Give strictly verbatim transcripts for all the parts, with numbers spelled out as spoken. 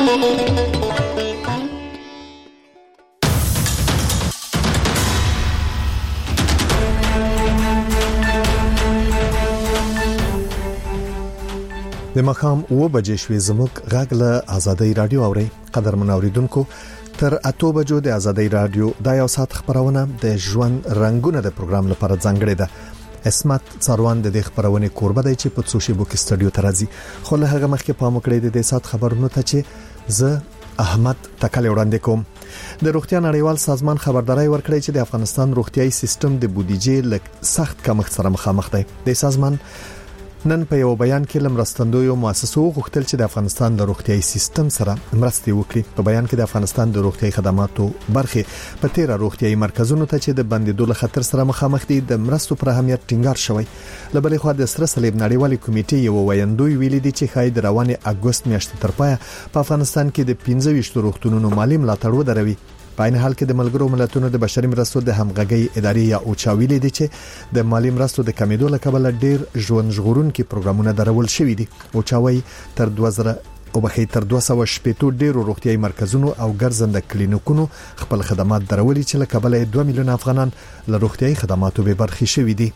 د مخام و بجې شوې زموږ غږ له آزادۍ رادیو اوري. قدرمن اوریدونکو، تر اته بجو د آزادۍ رادیو د یو ساعت خبرونه د ژوند رنگونه د پروګرام لپاره ځانګړې ده. اسمت څاروان د دې خبرونه کوربه دی چې په سوشي بوک استودیو ته راځي. خو له هغه مخکې پام وکړئ د دې ساعت خبرونه ته چې زه احمد تکل وړاندې کوم. د روغتیا نړیوال سازمان خبرداري ورکړی چې د افغانستان روغتيایي سیستم د بودیجې لک سخت کمښت سره مخامخ دی. د سازمان نن په یو بیان کې لمرستندوی مؤسسو غوښتل چې د افغانستان د روغتيایي سیستم سره مرسته وکړي. په بیان کې د افغانستان د روغتيایي خدماتو برخه په تیر روغتيایي مرکزونو ته چې د بندیدو له خطر سره مخامخ دي د مرستو پر اهمیت ټینګار شوی. لبلې خو د سره صلیب نړیوالې کمیټې یو ویاندوی ویلي دي چې خای د رواني اگست میاشتې تر پایه په افغانستان کې د پنځه ویشت روغتونونو مالی ملاتړ ودروي. په عین حال کې د ملګرو ملتونو د بشري مرستو د همغږي ادارې یا اوچاویلې دي چې د مالی مرستو د کمیدو لکبل ډیر ژوند ژغورونکي پروګرامونه درول شوي دي. اوچاوي تر دوه زره او بخې تر دوه سوه شپږ ډیرو روغتيایي مرکزونو او ګرځنده کلینیکونو خپل خدمات درولي چې لکبل دوه میلیون افغانان له روغتيایي خدماتو به برخې شوي دي.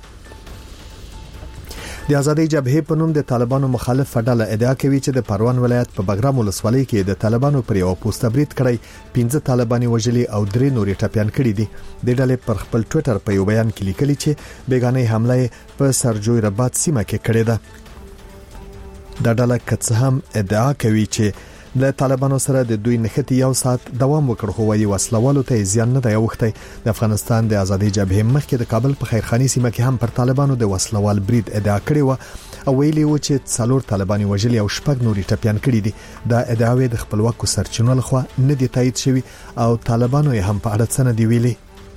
د آزادۍ جبهې په نوم د طالبانو مخالف ډله ادعا کوي چې د پروان ولایت په بګرام ولسوالۍ کې د طالبانو پر یو پوسټ برید کړی پنځه طالباني وژلي او درې نورې ټپيان کړي دي. د ډلې پر خپل ټوئیټر په یو بیان کې لیکلي چې بیگانه حمله په سرجوی رباط سیمه کې کړې ده. د ډله کڅ هم ادعا کوي چې د طالبانو سره د دوی نښتې یو ساعت دوام وکړ خو وايي وسلوالو ته زیان نه دی اوخته. د افغانستان د آزادۍ جبهې مخکې د کابل په خیرخاني سیمه کې هم پر طالبانو د وسلوال برید ادعا کړې و او ویلي و چې څلور طالباني وژلي او شپږ نورې ټپيان کړي دي. دا ادعاوې د خپلواکو سرچینو لخوا نه دي تایید شوی او طالبانو یې هم په اړه څه نه دی ویلي.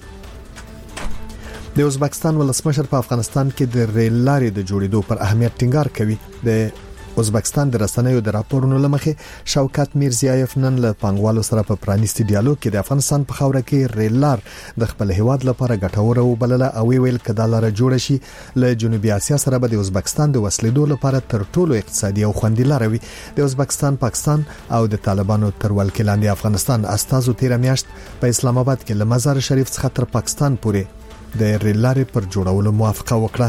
د ازبکستان ولسمشر په افغانستان کې د ریل لارې د جوړېدو پر اهمیت ټینګار کوي. د ازبکستان د رسنیو د راپورونو لمخې شوکت میرزیایف نن له پنګوالو سره په پرانیستي ډیالوګ کې د افغانستان په خوره کې ریل لار د خپل هیواد لپاره ګټوره وبلله او ویل کدا لار جوړ شي له جنوبي اسیا سره به د ازبکستان د وسلیدو لپاره تر ټولو اقتصادي او خوندي لار وي. د ازبکستان، پاکستان او د طالبانو تر ولکې لاندې افغانستان استازو تیر میاشت په اسلام آباد کې له مزار شریف څخه تر پاکستان پورې د ریل لارې پر جوړولو موافقه وکړه.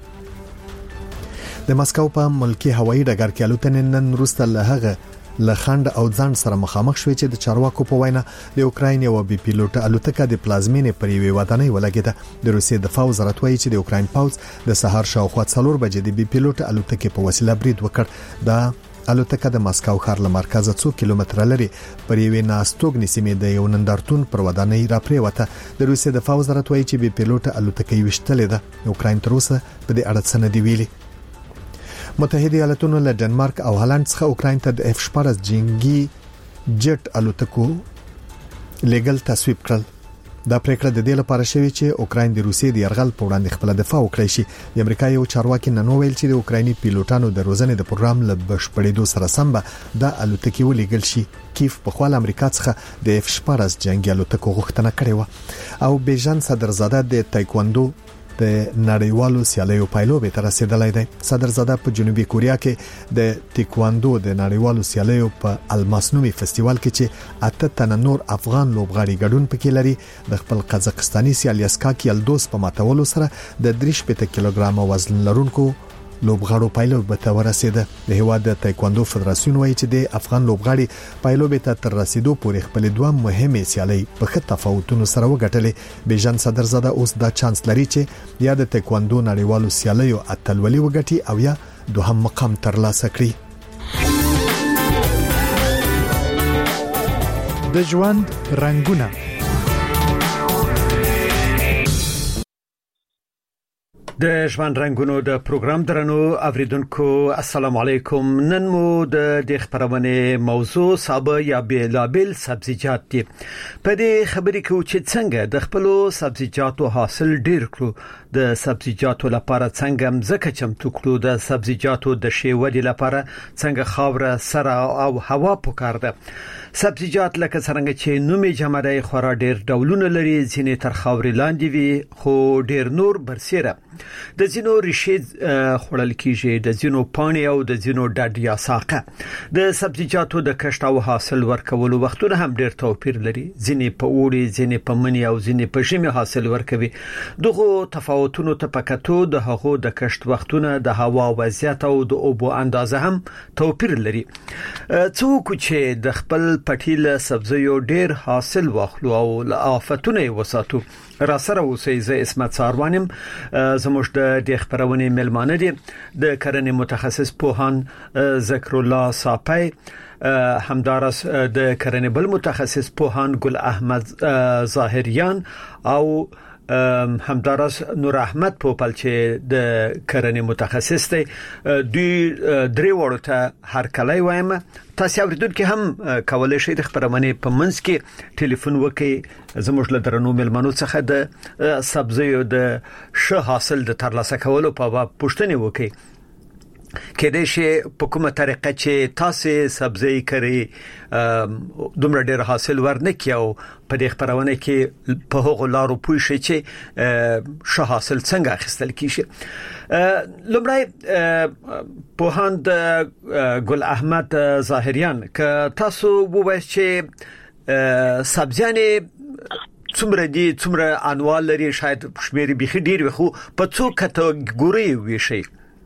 د مسکو په ملکی هوایي ډګر کې الوتنې نن وروسته له هغه لخند او ځان سره مخامخ شوې چې د چارواکو په وینا د اوکراین یو بي پیلوټ الوتکه د پلازمینې پر یوې ودانۍ ولګیده. د روسیې د فوز وزارت وایي چې د اوکراین پوځ د سهار شاوخوا څلور بجې د بي پیلوټ الوتکې په وسیله برید وکړ. دا الوتکه د مسکو ښار له مرکزه څو کیلومتره لري پر یوې ناستوګنې سیمې د یو نندارتون پر ودانۍ راپریوته. د روسیې د فوز وزارت وایي چې بي پیلوټ الوتکه یې وشتلې ده. اوکراین تر اوسه په دې اړه څه نه دی ویلي. متحده ایالاتونو له ډنمارک او هالند څخه اوکراین ته د اف شپږ جنگي جټ الوتکو لیګل تصویب کړل. دا پریکړه د دې لپاره شوې چې اوکراین د روسیې د يرغل په وړاندې خپل دفاع وکړي شي. د امریکا یو چارواکي نن ویل چې د اوکرایني پیلوټانو د روزنې د پروګرام له بشپړېدو سره سم به د الوتکې ولېګل شي. کیف په خپل امریکا څخه د اف شپږ جنگي الوتکو غوښتنه کړې و او بیژن صدرزاده د تایکواندو د نړیوالو سیالیو پایلوبې ته رسیدلی دی. صدرزاده په جنوبي کوریا کې د تایکواندو د نړیوالو سیالیو په الماسنومي فستیوال کې چې اته تنه نور افغان لوبغاړي ګډون پکې لري د خپل قزاقستاني سیال یسکاک یلدوس په ماتولو سره د درې شپږ کیلوګرام وزن لرونکو لوبغاړو پایلوبې ته ورسېده. د هیواد د تایکواندو فدراسیون وایي چې د افغان لوبغاړي پایلوبې ته تر رسیدو پورې خپل دوه مهمه سیالي په خط تفاوتونو سره وګټلې. بیژن صدرزاده اوس دا چانس لري چې یا د تایکواندو نړیوالو سیالیو اتلولي وګټي او یا دوهم مقام ترلاسه کړي. د ژوند رنگونه د ژوند رنگونو د پروګرام درنو اوریدونکو السلام علیکم. نن مو د د خبرونه موضوع سابه یا بیلابل سبزیجات دي. په دې خبرې کې چې څنګه د خپل سبزیجاتو حاصل ډیر کړو، د سبزیجاتو لپاره څنګه مزکه چمتو کړو، د سبزیجاتو د شی ودی لپاره څنګه خاور سره او هوا پکار ده. سبزیجات لکه څنګه چې نومي جمعي خورا ډیر ډولونه لري، ځینې تر خاورې لاندې وي خو ډیر نور برسیره. د زینو ریشې خړل کیږي د زینو پانی او د زینو ډډ یا ساقه د سبزیجاتو د کښت او حاصل ورکولو وختونه هم ډیر توپیر لري ځینې په اوړي ځینې په منی او ځینې په ژمي حاصل ورکوي دغه تفاوتونو ته پکاتو د هغو د کښت وختونه د هوا وضعیت او د اوبو اندازه هم توپیر لري څوک چې د خپل پټیل سبزیو ډیر حاصل واخلو او آفتونه وساتو را سره اوسې ز اسمت ساروانم زموږ د خبرونه ملمانه دي د کرنې متخصص پوهان ذکر الله صاپي همدارس د کرنې بل متخصص پوهان ګل احمد ظاهریان او همدارس نور احمد پوپل چې د کرنې متخصص دی دوی درې وړو ته هر کله وایم تاسو اوریدونکو هم کولای شئ د خبرونه په منځ کې ټلیفون وکړئ زموږ له درنو ملمنو څخه د سبزیو د ښه حاصل د ترلاسه کولو په اړه پوښتنه وکړئ کله چې په کومه طریقه چې تاسو سبزی کړی دومره ډیر حاصل ورنکیو په دې خبرونه کې په هغه لارو پوي شي چې ښه حاصل څنګه اخیستل کیږي لومړی په هند ګل احمد ظاهریان ک تاسو ووایئ چې سبزیانه څومره دي څومره انواع لري شاید شمیر بيخي ډیر وي خو په څو کټګوري وي شي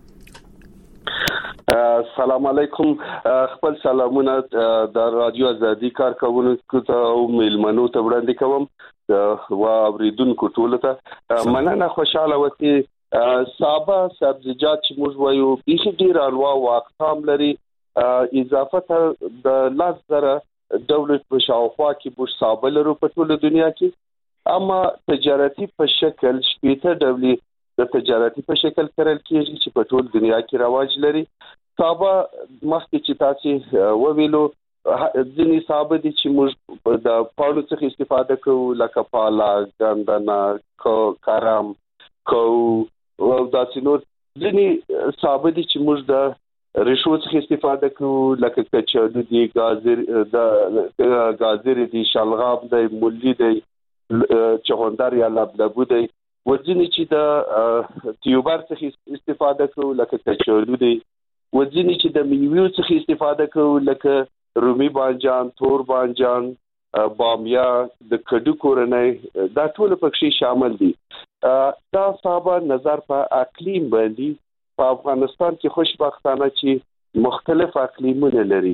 السلام علیکم خپل سلامونه د رادیو ازادي کارکونکو ته او ملمنو ته وړاندې کوم او اوریدونکو ټول ته مننه خوشاله وتی سابه سبزیجات چې موږ وایو بيخي ډیر انواع او اقسام لري اضافه د لزر دولت په شاوخوا کې موږ سابه لرو په ټول دنیا کې اما تجارتي په شکل شپږ ډولې د تجارتي په شکل کړل کېږي چې په ټول دنیا کې رواج لري سابه مخکې چې تاسو وویلو ځینې سابه دي چې موږ د پاڼو څخه استفاده کوو لکه پالک ګندنه کرم کو او داسې نور ځینې سابه دي چې موږ د ریشو څخه استفاده کوو لکه کچالو دي گازر د گازر دي شلغام دي مولی دي چغندر یا لبلبو دي وځینې چې د تیوبر څخه استفاده کوو لکه کچالو دي وځینې چې د میوې څخه استفاده کوو لکه رومي بانجان تور بانجان بامیه د کډو کورنۍ دا ټول پکې شامل دي دا سابه نظر په اقلیم باندې په افغانستان کې خوشبختانه چې مختلف اقلیمونه لري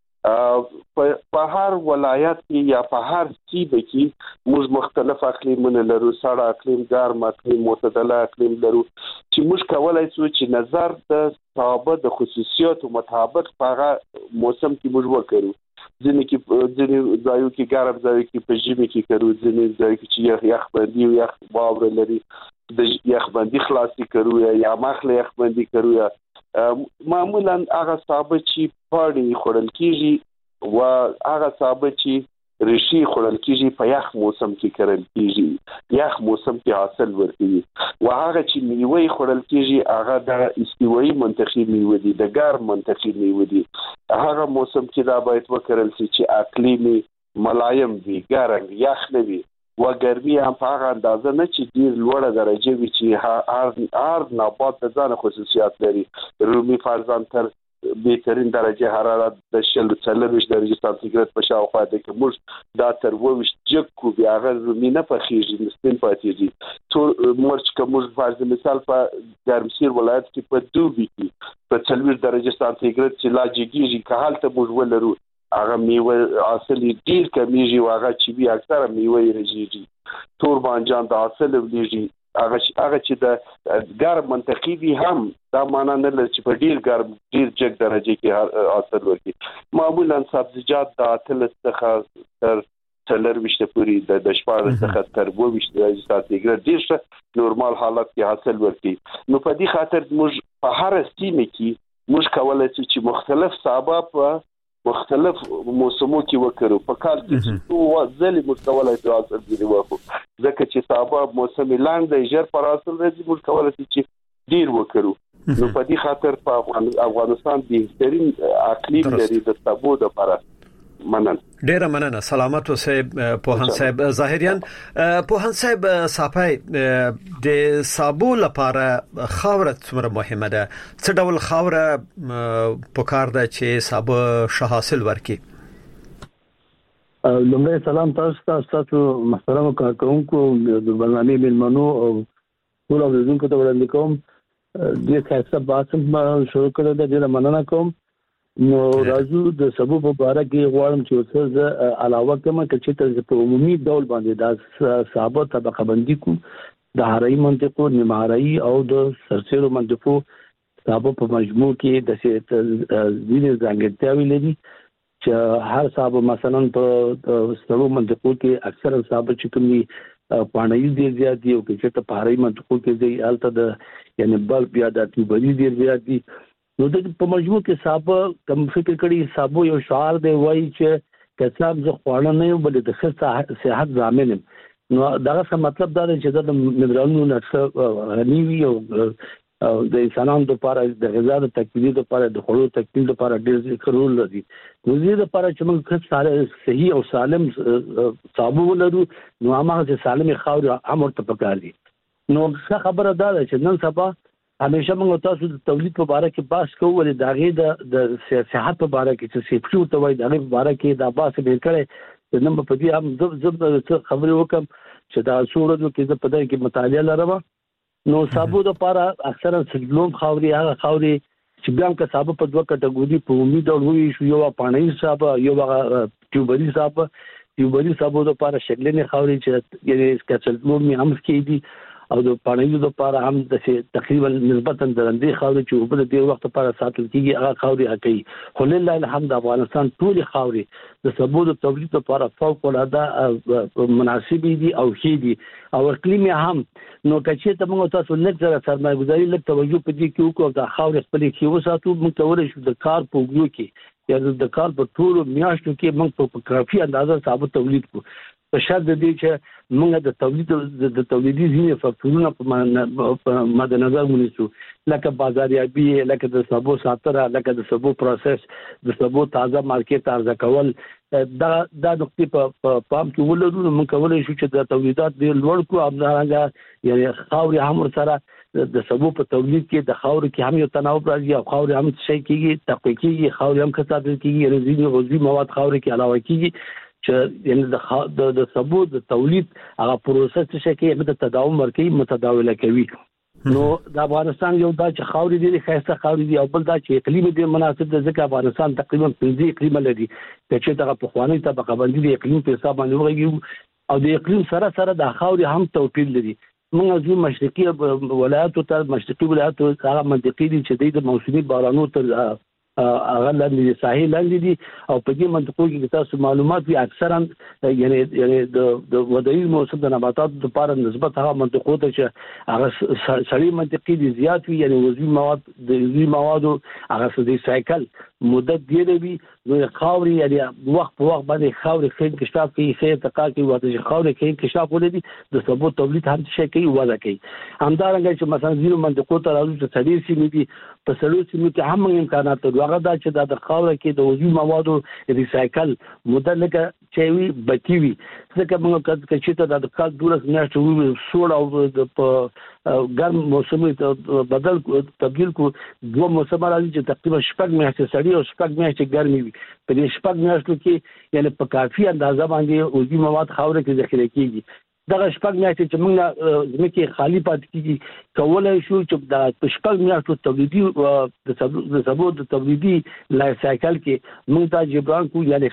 په هر ولایت کې یا په هر سیمه کې موږ مختلف اقلیمونه لرو سړه اقلیم ګرم اقلیم معتدله اقلیم لرو چې موږ کولای شو چې نظر د سابه د خصوصیاتو مطابق په هغه موسم کې موږ وکړو ځینې کې ځینې ځایو کې ګرم ځایو کې په ژمي کې کړو ځینې ځایو کې چې یخ یخ باندې یو یخ باور لري د یخ باندې خلاصي کړو یا مخله یخ باندې کړو یا معمولا هغه سابه چې پاڼې خورل کیږي او هغه سابه چې ریشي خورل کیږي په یخ موسم کې کرل کیږي یخ موسم کې حاصل ورکوي او هغه چې میوه خورل کیږي هغه د استوایي منطقې میوه دي د ګرم منطقې میوه دي هغه موسم کې دا باید وکړل شي چې اقلیمي ملایم وي ګرم یخ نه وي و ګرمي هم په هغه اندازه نه چې ډیر لوړه درجه وي چې هر هر نبات د ځان خصوصیات لري رومي فرضاً تر بهترین درجه حرارت د شل څلويش درجه سانتیګراد په شاوخوا ده کې موږ دا تر وويش جګ کو بیا غیر رومي نه پخېږي مستن پاتېږي ټول مرچ کوم فرض مثال په ګرمسیر ولایت کې په دوبي کې په څلويش درجه سانتیګراد چې لا جګیږي که حالت موږ ولرو هغه میوه حاصل ډیر کمیږي او هغه چې بیا اکثره میوه یې رژيږي تور بانجان د حاصل ولېږي هغه هغه چې د ګرم منطقي وي هم دا معنا نه لري چې په ډیر ګرم ډیر جګ درجه کې حاصل ورکړي معمولا سبزیجات د اتل څخه تر څلور وشته پوری د شپږ څخه تر دوه وشته درجه سانتیګراد ډیر ښه نورمال حالت کې حاصل ورکړي نو په دې خاطر موږ په هر سیمه کې موږ کولای شو چې مختلف سابه په مختلف موسمو کې وکړو په کال کې څو ځلې مستولای تر اصل دی وکړو ځکه چې سابه موسم لاندې د ژر پر اصل راځي موږ کولای شو چې ډیر وکړو نو په دې خاطر په افغانستان بهترین اقلیم لري د سابو لپاره مننه. ډیره مننه. سلامت اوسئ پوهان صاحب. ظاهریان پوهان صاحب صافای د صابو لپاره خاوره څومره مهمه ده؟ څه ډول خاوره پکار ده چې صابو ښه حاصل ورکړي؟ لومړی سلام تاسو ته، تاسو محترم کارکونکو د برنامې ملمنو او ټول اوریدونکو ته وړاندې کوم. د خاصه باسم شروع کړل د ډیره مننه کوم. نو راځو د سبب په اړه کې غواړم چې څه علاوه کوم چې ته په عمومي ډول باندې د صحابه طبقه بندي کو د هرای منطقو، نیمهارای او د سرسيرو منطقو صحابه په مجموع کې د ځینې ځانګړتیاوې لري چې هر صحابه مثلا په سرو منطقو کې اکثر صحابه چې کومي پانایي ډیر زیات دي او چې ته په هرای منطقو کې دی الته د یعنی بل بیا د تیوبري ډیر زیات دي. نو د په مجموع کې صحابه کوم فکر کړي صحابه یو شعار دی وایي چې کسب ز خوانه نه یو بل د خصه صحت ضامن. نو دا څه مطلب دا دی چې د منرالونو نشه غني وي او د انسانانو لپاره د غذا د تکمیل لپاره د خوړو تکمیل لپاره ډېر ضروري لري. نو دې لپاره چې موږ خاصه صحیح او سالم صحابه ولرو نو هغه سالم خاور امر ته پکار دي. نو څه خبره ده چې نن سبا همیشه موږ تاسو د تولید په اړه کې بحث کوو ولې داغه د د صحت په اړه کې چې سیفټي او توای دغه په اړه کې دا بحث به کړي. نن په دې هم زب زب خبرې وکم چې دا څوړو کې د پدای کې مطالعه لرم. نو صابو د لپاره اکثرا سلوم خاوري هغه خاوري چې بیا که صابو په دوه کټګوري په امید او وی شو یو پانای صابو یو ټیوبري صابو ټیوبري صابو د لپاره شګلنې خاوري چې یعنی سکچلوم هم کې دي او د پانایو لپاره هم د تقریبا نسبتا درندې خاوري چې په دې وخت لپاره ساتل کیږي هغه خاوري هکې. خو لله الحمد افغانستان ټول خاوري د سبو د تولید لپاره فوق العاده مناسب دي او ښې دي او اقلیم هم. نو کچې ته موږ تاسو نه زره سرمایه گذاري لږ توجه پدې کې وکړو د خاوري خپل کې وساتو. موږ تورې شو د کار په وګړو کې یا د کار په ټول میاشتو کې موږ په کافي اندازه صابو تولید کو په شرط دی چې موږ د تولید د تولیدي ځینې فاکتورونه په مد نظر ونیسو لکه بازاریابي، لکه د سبو ساتره، لکه د سبو پروسس، د سبو تازه مارکیټ ارزه کول. دا د نقطې په پام کې ولرو. موږ کولای شو چې د تولیدات ډېر لوړ کړو. همدارنګه یعنی خاوري هم سره د سبو په تولید کې د خاوري کې هم یو تناوب راځي او خاوري هم شي کېږي تقویه کېږي، خاوري هم کسات کېږي، رزینی غذایی مواد خاوري کې علاوه کېږي چې یعنی د د سبو د تولید هغه پروسس چې کې د تداوم ورکي متداوله کوي. نو د افغانستان یو دا چې خاوري دي خاصه خاوري دي او بل دا چې اقلیم دي مناسب د ځکه افغانستان تقریبا پنځه اقلیم لري چې دغه په خواني طبقه باندې د اقلیم په حساب باندې وګورئ او د اقلیم سره سره د خاوري هم توپیر لري. موږ د مشرقي ولایتو تر مشرقي ولایتو هغه منطقې دي چې د موسمي بارانو تر هغه لاندې ساحل لاندې دي او په دې منطقو کې تاسو معلومات وي اکثرا یعنی یعنی د د ودایي موسم د نباتاتو لپاره نسبت هغه منطقو ته چې هغه سړي منطقې دي زیات وي یعنی وزوي مواد د وزوي موادو هغه د سایکل مدت دی دی نو خاوري یعنی وخت په وخت باندې خاوري خې انکشاف کوي خې تقا کوي واته چې خاوري خې انکشاف ولدي د سبو تولید هم شي کوي ودا کوي. همدارنګه چې مثلا زیرو منطقو ته راځي چې سړي سیمې دي په سړو سیمې کې هم امکانات لري. هغه دا چې د خاوري کې د وزوي موادو ریسایکل مدت لکه چوي بچي وي ځکه موږ کله چې ته د کال دولس میاشتې وي سوړ او د ګرم موسم بدل تبديل کو دوه موسم راځي چې تقریبا شپږ میاشتې سړی او شپږ میاشتې ګرمي وي. په دې شپږ میاشتو کې یعنی په کافي اندازه باندې وزوي مواد خاوري کې ذخیره کیږي. دغه شپږ میاشتې چې موږ زمکه خالی پات کیږي کولای شو چې د شپږ میاشتو تولیدي د سبو د تولیدي لایف سایکل کې موږ ته جبران کو یعنی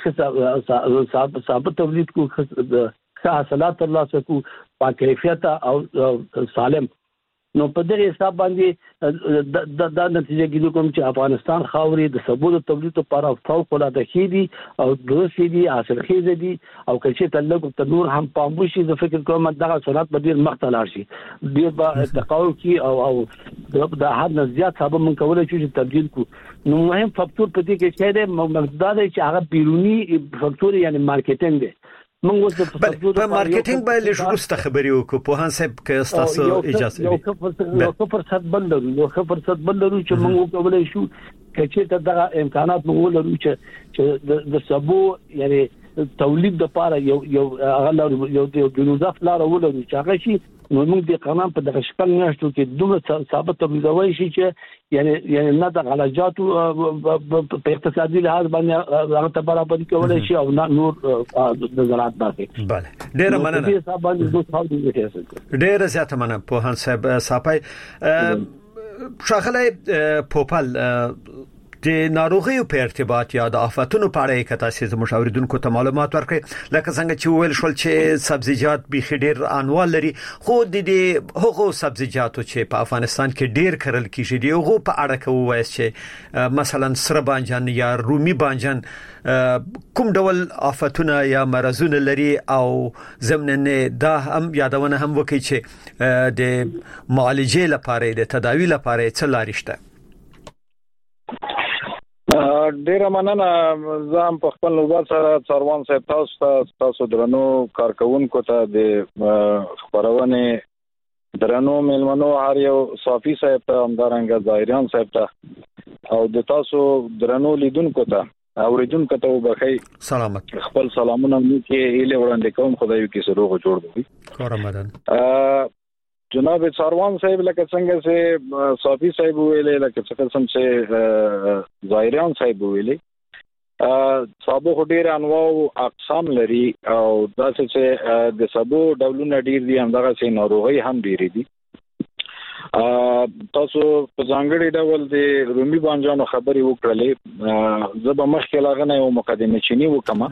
ثابت ثابت تولید کو د حاصلات ترلاسه کو په کیفیت او سالم. نو په دې حساب باندې د د نتیجه کې کوم چې افغانستان خاوري د سبو د تولید لپاره فوق العاده شي دي او درسي دي حاصل خیزه دي او کله تعلق تنور هم پامبوشي د فکر کوم دغه صنعت په ډیر مختلف شي ډیر با تقاول کی او او د حد نه زیات سبب من کولای شي چې تبديل کو. نو مهم فاکتور په دې کې چې د مقدار چې هغه بیرونی فاکتور یعنی مارکیټینګ دی. موږ اوس د په مارکیټینګ باندې شروع خبرې وکړو په هان صاحب کې تاسو اجازه یو څه فرصت بل لرو یو څه فرصت بل لرو چې موږ کولای شو چې دا امکانات موږ لرو چې د سبو یعنی تولید د پاره یو یو هغه یو د جنوزاف لار ولرو چې هغه شي نو موږ د قانون په دغه شکل نشو چې دوه ثابت تولیدوي شي چې یعنی یعنی نه د غلاجاتو په اقتصادي لحاظ باندې هغه ته برابر کولای شي او نور د زراعت باندې bale ډیر مننه ډیر زیاته مننه په هان صاحب صاحب شاغله پوپل د ناروغي په ارتباط یا د آفاتونو په اړه کې تاسو زموږ اوریدونکو ته معلومات ورکړئ لکه څنګه چې ویل شول چې سبزیجات به خډیر انواع لري خو د دې هغو سبزیجاتو چې په افغانستان کې ډیر کرل کیږي دی هغه په اړه کې وایي چې مثلا سره بانجان یا رومي بانجان کوم ډول آفاتونه یا مرزونه لري او ضمن دا هم یادونه هم وکړي چې د معالجې لپاره د تداوی لپاره څه لارې شته ډیره مننه زم په خپل نوبت سره څاروان صاحب تاسو تاسو درنو کارکونکو ته د خبرونه درنو ملمنو هر یو صافي صاحب ته همدارنګه ظاهریان صاحب ته او د تاسو درنو لیدونکو ته اوریدونکو ته وبخي سلامت خپل سلامونه مو کې اله وړاندې کوم خدای کې سروغ جوړ دی کارمدان جناب څاروان صاحب لکه څنګه سه صافي صاحب ویلې لکه څنګه سم سه ظاهریان صاحب ویلې صابو ډېر انواع او اقسام لري او داسې چې د صابو ډولونه ډېر دي همدغه سه ناروغي هم ډېر دي تاسو په ځانګړي ډول د رومي بانجانو خبرې وکړلې زه به مخکې لاغنه یو مقدمه چینی وکم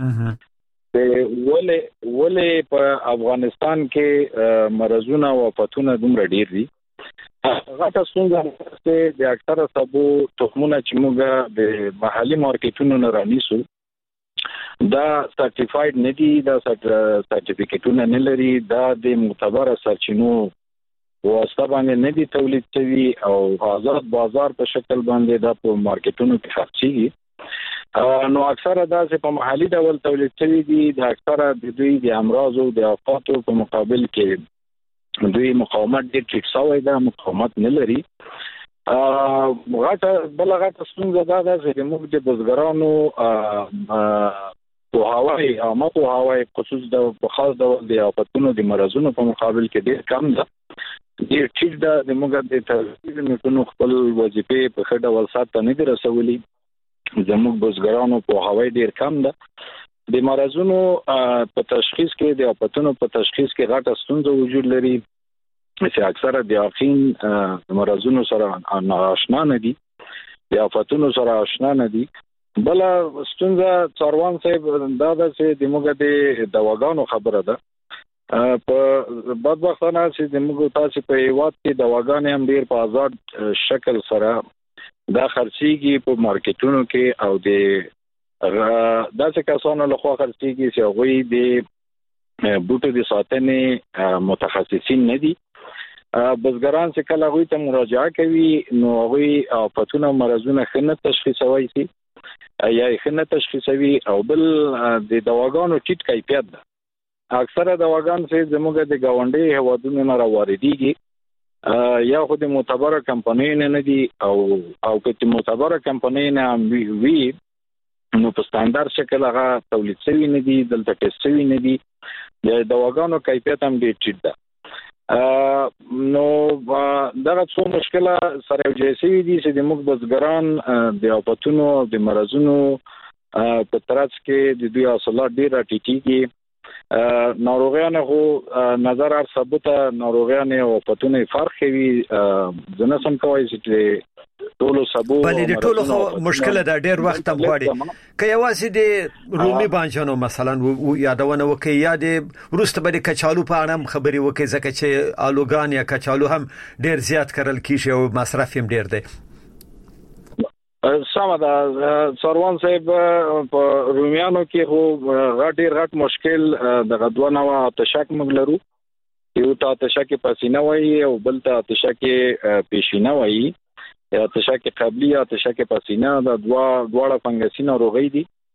ولې ولې په افغانستان کې مرزونه او آفاتونه دومره ډیر دي هغه څنګه چې د اکثره سبو تخمونه چې موږ د محلي مارکیټونو نه رانیسو دا سرټیفاید نه دي دا سرټیفیکټونه نه لري دا د معتبر سرچینو واسطه باندې نه دي تولید شوی او آزاد بازار په شکل باندې دا په مارکیټونو کې خرڅيږي نو اکثره دا چې په محلي ډول تولید شوی دي د اکثره د دوی د امراض او د آفاتو په مقابل کې دوی مقاومت ډېر ټیټ شوی دا مقاومت نه لري غاټه بل غاټه څنګه دا چې موږ د بزګرانو په هواي عامه په هواي خصوص د خاص ډول د آفاتونو د مرزونو په مقابل کې ډېر کم ده ډېر ټیټ ده د موږ د تولید میټونو خپل وظیفه په خډه ولسات ته نه رسولي زموږ بزګرانو په هواي ډیر کم ده د مرزونو په تشخیص کې د آفاتونو په تشخیص کې غټه ستونزه وجود لري چې اکثره د اخین مرزونو سره ناآشنا نه دي د آفاتونو سره آشنا نه دي بل ستونزه څاروان صاحب دا ده چې د موږ د دواګانو خبره ده په بدبختانه چې د موږ تاسو په هیواد کې دواګانې هم ډیر په آزاد شکل سره دا خرڅيږي په مارکیټونو کې او د داسې کسانو له خوا خرڅيږي چې هغه د بوټو د ساتنې متخصصین نه دي بزګران چې کله هغه ته مراجعه کوي نو هغه آفاتونه مرزونه خنه تشخیصوي سي یا خنه تشخیصوي او بل د دواګانو ټیټ کیفیت ده اکثره دواګان چې زموږ د گاونډي هوادونو نه راوړيږي یا خو د معتبره کمپنۍ نه دي او او که معتبره کمپنۍ نه وي نو په ستاندارد شکل هغه تولید شوی نه دي دلته ټیسټ شوی نه دي د دواګانو کیفیت هم ډېر ټیټ ده نو دا څو مشکله سره جوړې دي چې د موږ بزګران د آفاتونو د مرزونو په ترڅ کې د دوی حاصلات ډېر راټیټيږي ناروغیان خو نظر ار ثبوت ناروغیان او آفاتونه فرق کوي ځنه سم کوي چې ټولو سبو بلې د ټولو مشکله دا ډېر وخت هم غواړي که یوازې د رومي بانجانو مثلا یادونه وکړي یا د وروسته به د کچالو په اړه هم خبرې وکړي ځکه چې آلوګان یا کچالو هم ډېر زیات کرل کیږي او مصرف هم ډېر دی سمه ده څاروان صاحب په رومیانو کې خو غټ ډیر غټ مشکل د غدوه نو تشک موږ لرو یو ته تشک پسینه وایي او بل ته تشک پیشینه وایي یا تشک قبلی یا تشک پسینه د دوا دواړه فنګسي ناروغي دي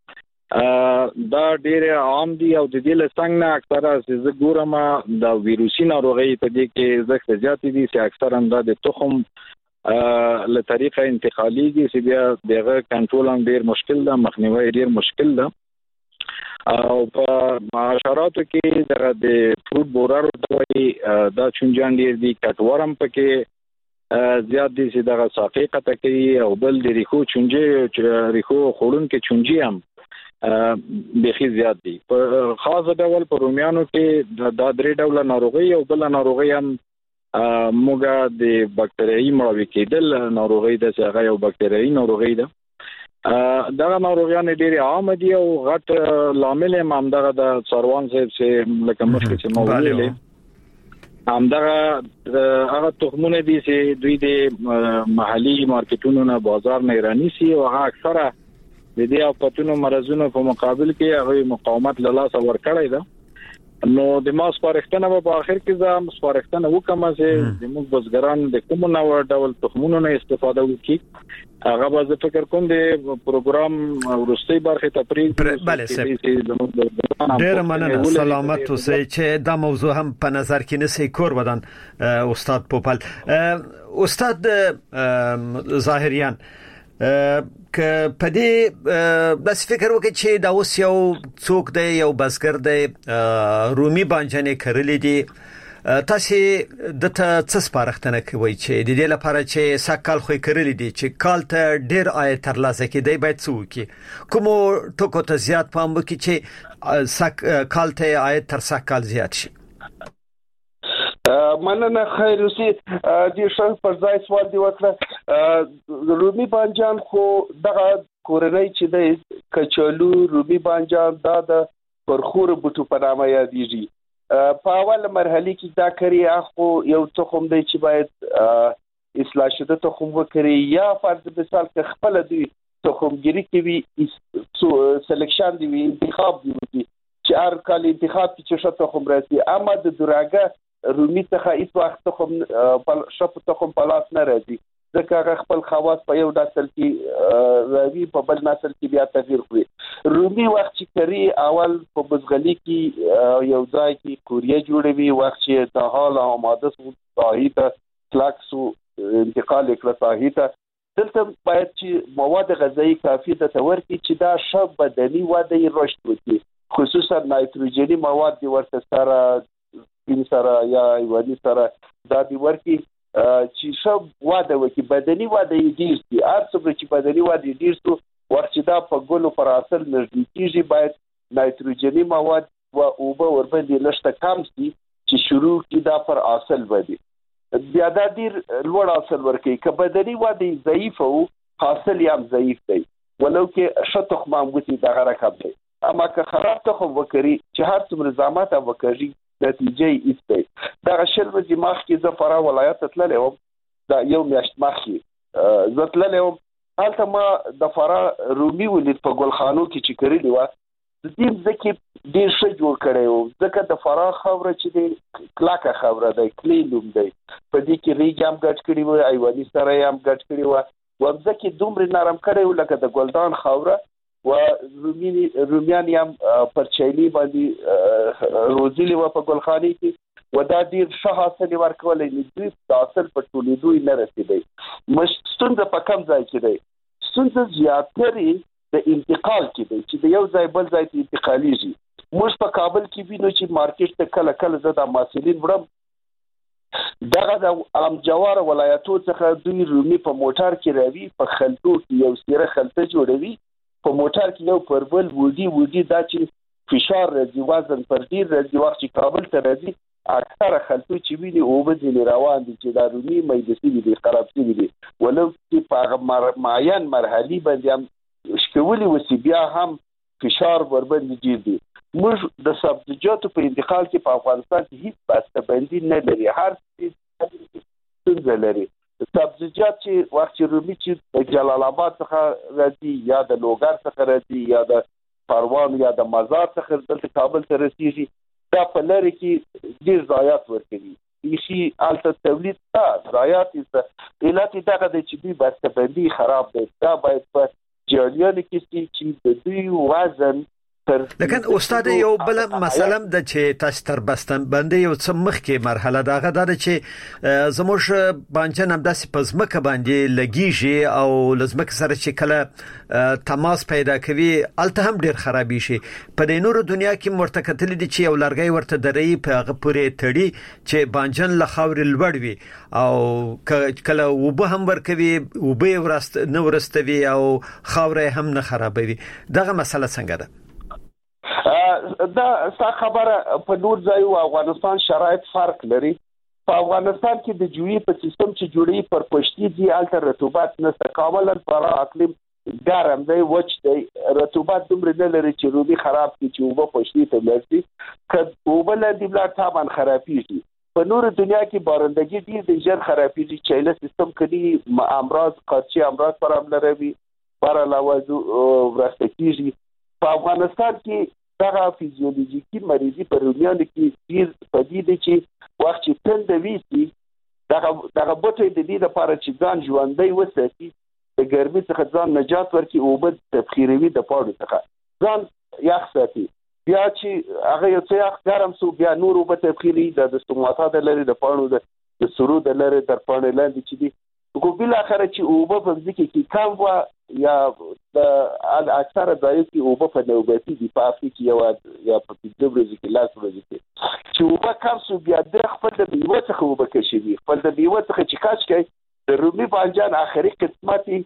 دا ډېر عام دي او د دې لسنګ نه اکثره زه ګورم د ویروسي ناروغي په دې کې زخه زیات دي چې اکثرا د تخم له طریقه انتقالي دي چې بیا دغه کنټرول هم ډېر مشکل ده، مخنیوي ډېر مشکل ده. او په معاشراتو کې دغه د فروټ بورر دوی دا چونجان ډېر دي، کټورم پکې زیات دي چې دغه ساقې قطع کوي او بل د ریخو چونجې ریخو خورون کې چونجې هم بخي زیات دي. په خاص ډول په رومیانو کې د درې ډول ناروغي او بل ناروغي هم موږ د بکټریايي مړاوي کېدل ناروغي د څنګه یو بکټریايي ناروغي ده. دا ناروغیان ډېر عام دي او غټ لامل هم دغه د څاروان چې لکه مخکې چې مو ویلې هم دغه هغه تخمونه دي چې دوی د محلي مارکیټونو نه بازار نه رانیسي او هغه اکثره د دې اپاتونو مرزونو په مقابل کې هغه مقاومت له لاسه ورکړی ده. نو د ما سپارښتنه په اخر کې زم سپارښتنه وکم چې د موږ بزګران د کوم نوع ډول تخمونو نه استفاده وکړي. هغه به زه فکر کوم د پروګرام ورستۍ برخه تفریح بله سه ډیر مننه. سلامت اوسئ چې دا موضوع هم په نظر کې نسی کور ودان استاد پوپل. استاد ظاهریان که په دې بس فکر وکړي چې دا اوس یو څوک دی یو بزګر دی رومي بانجانې کرلې دي، تاسو د ته څه سپارښتنه کوي چې د دې لپاره چې سکل خو کرلې دي چې کال ته ډیر آی تر لاسه کې دی باید څه وکړي؟ کوم ټکو ته زیات پام وکړي چې سک کال ته آی تر سکل زیات شي؟ مننه خیر اوسې. د شان پر ځای سوال دی وکړه. رومي بانجان خو دغه کورنۍ چې د کچالو رومي بانجان دا د پرخور بوټو په نامه یادېږي. په اول مرحله کې دا کری اخو یو تخم دی چې باید اصلاح شده تخم وکړي یا فرض مثال که خپل دی تخمګيري کوي سلیکشن دی انتخاب دی چې هر کال انتخاب کې چې شته تخم راځي. اما د دراګه رومي څخه هیڅ وخت تخم په شپ تخم په لاس نه راځي ځکه هغه خپل خواص په یو نسل کې راوي په بل نسل کې بیا تغییر کوي. رومي وخت چې کری اول په بزغلي کې یو ځای کې کوریه جوړوي، وخت چې د حال آماده سو صحیح فلکس انتقال کړه صحیح ته دلته باید چې مواد غذایی کافي د تور کې چې دا شب بدني وده رشد وکړي، خصوصا نایتروجني مواد د ورته سره ان سره یا ایواني سره دا دی ورکی چې شب واده وکي بدني واده ډیر دي. ارڅه چې بدني واده ډیر سو وخت چې دا په ګلو پر اصل نږدې کیږي باید نایتروجني مواد او اوبه ورباندې لشته کم شي چې شروع کی دا پر اصل ودی بیا دا ډیر لوړ اصل ورکی. که بدني واده ضعیف او حاصل یې ضعیف دی ولو کې شتخ مامګتی دا غره کم دی. اما که خراب تخم وکړي چې هر څومره زحمت وکړي نتیجه یې ایسته. دا شل ورځې مخکې زه فراه ولایت تللی وم، دا یو میاشت مخکې زه تللی وم. هلته ما د فراه رومي ولید په ګلخانو کې چې کرلي وه. د دې ځکه ډېر ښه جوړ کړی و ځکه د فراه خاوره چې دی کلکه خاوره دی، کلی لوم دی، په دې کې ریګ هم ګډ کړي وه، ایواني سره هم ګډ کړي وه، ومځکې دومره نرم کړی و لکه د ګلدان خاوره و رومیان هم پر چایلي باندې روزلي و په ګلخاني کې و دا ډیر ښه حاصل ورکولی. دوی د حاصل په ټولېدو یې نه رسېدی. ستونزه په کم ځای کې دی، ستونزه زیاترې د انتقال کې دی چې د یو ځای بل ځای ته انتقالیږي. موږ په کابل کې وینو چې مارکیټ ته کله کله زه د محصلین وړم دغه د عام جوار ولایتو څخه دوی رومي په موټر کې راوي، په خلطو کې یو سیره خلطه جوړوي، په موټر کې یو پر بل وډي وډي دا چې فشار راځي وزن پر ډیر راځي. وخت چې کابل ته راځي اکثره خلطو چې ویني او به روان دي چې دا رومي مېدسي دي خراب شي دي ولو چې په معین مرحلي باندې هم شکولي وسی بیا هم فشار ور باندې ډیر دي. موږ د سبزیجاتو په انتقال کې په افغانستان کې هیڅ بسته‌بندي نه لري، هر څه څنګه لري. سبزیجات چې وخت چې رومي چې د جلال آباد څخه راځي یا د لوګر څخه راځي یا د پروان یا د مزار څخه دلته کابل ته رسیږي دا په لری کې ډیر ضایعات ورکوي. شي الته تولید تا ضایعات است علت دغه د چې دوی بسته‌بندي خراب دی. دا باید په جریان کې چې د دوی وزن لکه استاد یو بل مثلا د چې تاسو تر بستن باندې یو څه مخکې مرحله داغه د چې زموږ باندې هم داسې پزمکه باندې لګیږي او لزمک سره چې کله تماس پیدا کوي الته هم ډیر خرابې شي په د نورو دنیا کې مرتکتل دي چې یو لرګي ورته درې په هغه پورې تړي چې باندې له خاور لوړ وي او کله وبه هم ورکوي وبه ورست نو ورستوي او خاور هم نه خرابوي دغه مسله څنګه ده دا څه خبره په نور ځای او افغانستان شرایط فرق لري په افغانستان کې د جوړي په سیستم چې جوړي پر پښتي دي الته رطوبت نه کاملا پر اقلیم ګرم دی وچ دی رطوبت دومره نه لري چې روبي خراب کی چې وبه پښتي ته لري کله وبه لدی بلا تابان خرابېږي په نور دنیا کې بارندګي دي د ژر خرابېږي چې له سیستم کې امراض قارچي امراض پر عمل لري پر علاوه ورستکیږي په افغانستان کې دغه فزیولوژیکي مریضي په رومیانو کې ډیر پدیده چې وخت چې تند ویسي دغه دغه بوټي د دې لپاره چې ځان ژوندۍ وساتي د ګرمۍ څخه ځان نجات ورکړي او بد تبخیروي د پاړو څخه ځان یخ ساتي بیا چې هغه یو څه یخ ګرم سو بیا نور وب تبخیري د استوماتا د لري د پاړو د سرو د لري تر پاڼې لاندې چې دي کو بل اخر چې اوبه په ځکه کې کم وا یا د اکثر ځایو کې اوبه په نوبتي دي په افریقا یو یا په دبرز کې لاس ورځي چې اوبه کم سو بیا د خپل د بیوه څخه اوبه کشي خپل د بیوه څخه چې کاش کوي د رومي بانجان اخري قسمتي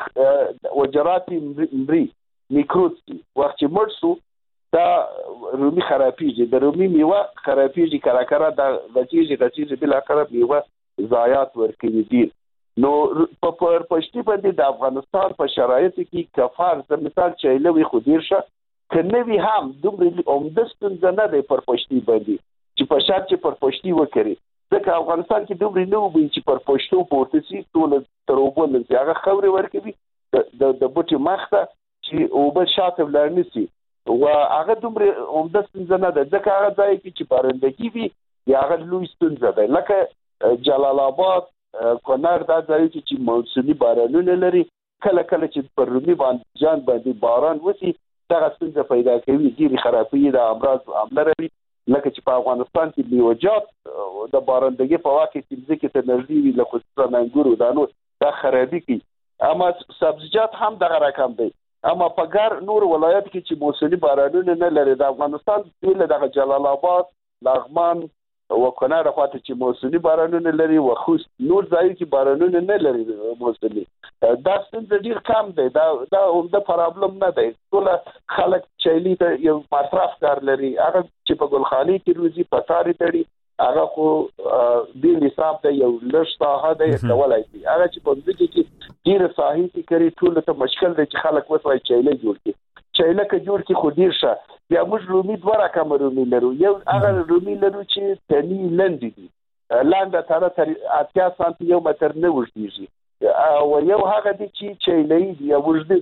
وجرات مری میکروبي وخت چې مرسو دا رومي خرابېږي د رومي میوه خرابېږي کرا کرا د غچېږي غچېږي بل اخر میوه ضایعات ورکوي دي نو په پر پښتي باندې د افغانستان په شرایطو کې کفار د مثال چایلوي خو دیر شه کنه وی هم دومره اومدستون نه دی پر پښتي باندې چې په شات چې پر پښتي وکړي ځکه افغانستان کې دومره نو وي چې پر پښتو پورته سي ټول تروبل هغه خوري ورکوي د د بوټي مخته چې او به شاته ولرني سي او هغه دومره اومدستون نه دی ځکه هغه ځای کې چې بارندګي وي یا هغه لوی ستون ده لکه جلال آباد کونړ دا ځای چې موسمي بارانونه لري کله کله چې پر رومي باندې جان باندې باران وسی دا څنګه پیدا کوي ډیری خرابې د امراض عامله لري لکه چې په افغانستان کې میوجات د بارندګي په واقع کې ځکه ته نږدې وي لکه څنګه انګور او دانو دا خرابې کوي اما سبزیجات هم دغه رقم دی اما په ګر نور ولایت کې چې موسمي بارانونه نه لري د افغانستان د دغه جلال آباد لغمان او کونړ خواته چې موسمي بارانونه لري او خو نور ځای کې بارانونه نه لري موسمي دا څنګه ډیر کم دی دا دا د پرابلم نه دی ټول خلک چایلی ته یو مصرف کار لري هغه چې په ګلخاني کې روزي پټاري تړي هغه خو د حساب ته یو لږ ساحه دی کولای شي هغه چې په دې کې ډیر ساحې کې کوي ټول ته مشکل دی چې خلک وسوي چایلی جوړ کړي چایله کې جوړ کې خو ډیر شه بیا موږ رومي دوه رقم رومي لرو یو هغه رومي لرو چې تني لند دي لاندې تر تر اتیا سانتي یو متر نه وړيږي او یو هغه دي چې چایلې دی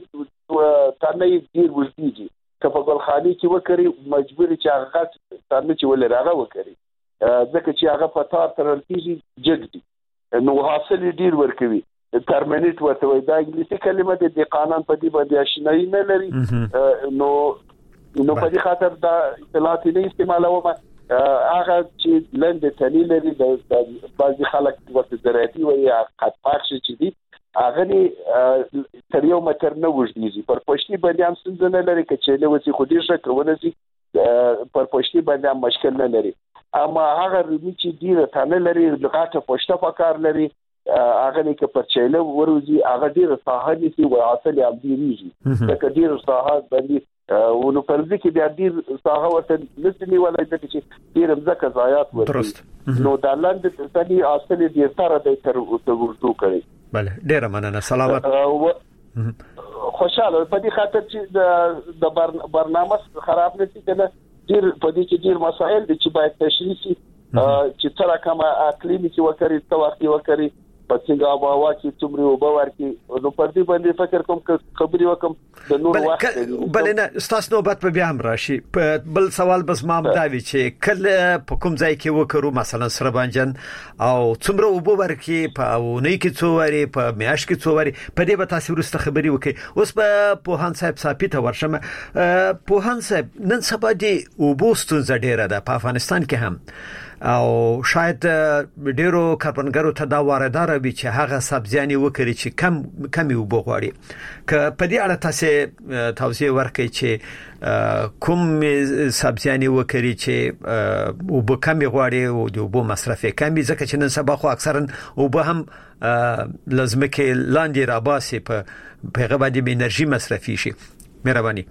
وړدي تنه ډیر وړديږي که په ګلخاني کې وکړي مجبور چې هغه تنه چې ولر هغه وکړي ځکه چې هغه په تار تر کېږي جګدي نو حاصل ډیر ورکوي ترمنیټ ورته وای دا انګلیسي کلمه د قانون په دی باندې آشنایی نه لري نو نو په دې خاطر دا اطلاعات نه استعمالوم هغه چې لند تلی لري د بعضي خلک ورته زراعتي وای قد پاکش چې دي هغه تر یو متر نه وژنيږي پر پښتي باندې هم څنګه نه لري چې له وسی خو دې څه کوونه سي پر پښتي باندې هم مشکل نه لري اما هغه رومي چې ډیره تنه لري لغاټه پښته پکار لري هغه نه کې پر چایله وروزي هغه ډیره ساحه نشي او اصل یې ابديږي دا ډیره ساحه باندې ونو پر دې کې بیا ډیر ساحه ورته نسمي ولای د چې ډیر مزکه ضایعات ورته نو د لاندې ستني اصل دې تر د تر ورته کوي bale ډیره مننه سلامت خوشاله په دې خاطر چې د برنامه خراب نشي کنه ډیر په دې کې ډیر مسائل دي چې باید تشریح شي چې تر کومه اقلیمي کې وکړي توقع وکړي په څنګه آب هوا کې څومره وبور کې نو پر دې باندې فکر کوم خبري وکم د نور وخت بل نه ستاسو نوبت په بیا هم راشي بل سوال بس ما مداوي چې کله په کوم ځای کې وکړو مثلا سربانجن او څومره وبور کې په ونی کې څووري په میاش کې څووري په دې به تاسو ورسته خبري وکړي اوس په پوهان صاحب صاحب ته ورشم پوهان صاحب نن سبا دی وبوستون زډیره ده په افغانستان کې هم او شاید ډیرو کاربنګرو ته دا واردار وي چې هغه سبزیانی وکړي چې کم کمی وبغواړي ک په دې اړه تاسو توضیح ورکړئ چې کوم سبزیانی وکړي چې وب کمی غواړي او د وب مصرف کمی ځکه چې نن سبا خو اکثرا وب هم لازم کې لاندې راباسي په پیغه باندې انرژي مصرفي شي مهرباني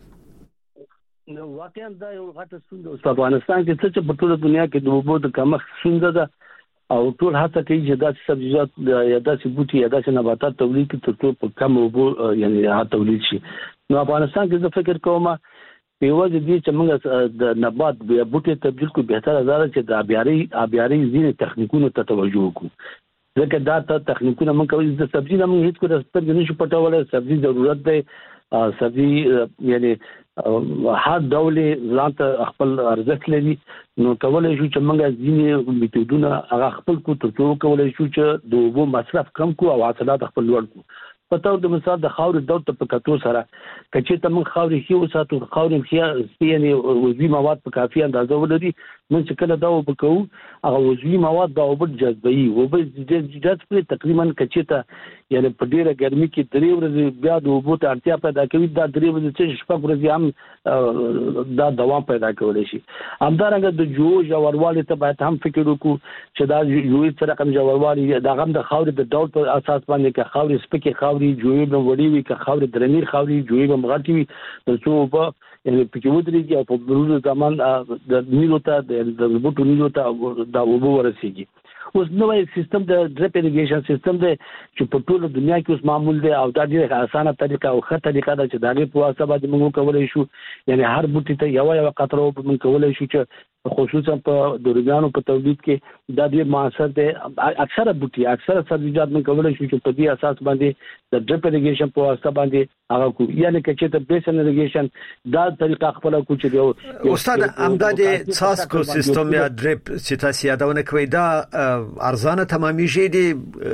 نو واقعا دا یو غټه ستونزه په افغانستان کې څه چې په ټوله دنیا کې د اوبو د کمښت ستونزه ده او ټول هڅه کوي چې داسې سبزیجات یا داسې بوټي یا داسې نباتات تولید کړي ترڅو په کم اوبو یعنی هغه تولید شي نو افغانستان کې زه فکر کوم په وجه دي چې موږ د نبات یا بوټي تبدیل کو بهتره ده چې د آبیاري آبیاري ځینې تخنیکونو ته توجه وکړو ځکه دا ته تخنیکونه موږ کوي د سبزی نه موږ هیڅ کو د سترګې نشو پټولای سبزی ضرورت دی سبزی یعنی هر ډول ځانته خپل ارزښت لري نو کولای شو چې موږ ځینې میتودونه هغه خپل کو ترڅو کولای شو چې د اوبو مصرف کم کو او حاصلات خپل لوړ کو پته د مثال د خاورې ډول ته په کتو سره کچې ته موږ خاورې هي وساتو خاورې هي یعنی وزوی مواد په کافي اندازه ولري موږ چې کله دا وبکو هغه وزوی مواد دا وب جذبي وب جذب تقریبا کچې ته یعنی په ډیره ګرمي کې درې ورځې بیا د اوبو ته اړتیا پیدا کوي دا درې ورځې چې شپږ ورځې هم دا دوام پیدا کولی شي همدارنګه د جو ژوروالي ته باید هم فکر وکړو چې دا یو څه رقم ژوروالي دا هم د خاورې د ډول په اساس باندې کې خاورې سپکې خاورې جوړې به وړي وي که خاورې درنې خاورې جوړې به مغټي وي ترڅو په یعنی پکې ودرېږي او په بروز زمان د نیلو ته د بوټو نیلو ته دا اوبه ورسیږي اوس نوې سیستم د ډریپ اریګیشن سیستم دی چې په ټوله دنیا کې اوس معمول دی او دا ډیره اسانه طریقه او ښه طریقه ده چې دا غي په واسطه باندې موږ کولای شو یعنی هر بوټي ته یو یو قطره موږ کولای شو چې خصوصا په دورګانو په تولید کې دا ډیر موثر دی اکثره بوټي اکثره سبزیجات موږ کولای شو چې په دې اساس باندې د ډریپ اریګیشن په واسطه باندې هغه کو یعنی چې ته بیسن اریګیشن دا طریقه خپل کو چې دی استاد امداد ساسکو سیستم یا ډریپ چې تاسو یادونه کوي دا ارزانه تمامي شي دي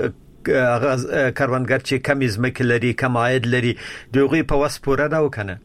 کاربنګر چې کم ځمکه لري کم عاید لري دغه په وس پوره دا وکنه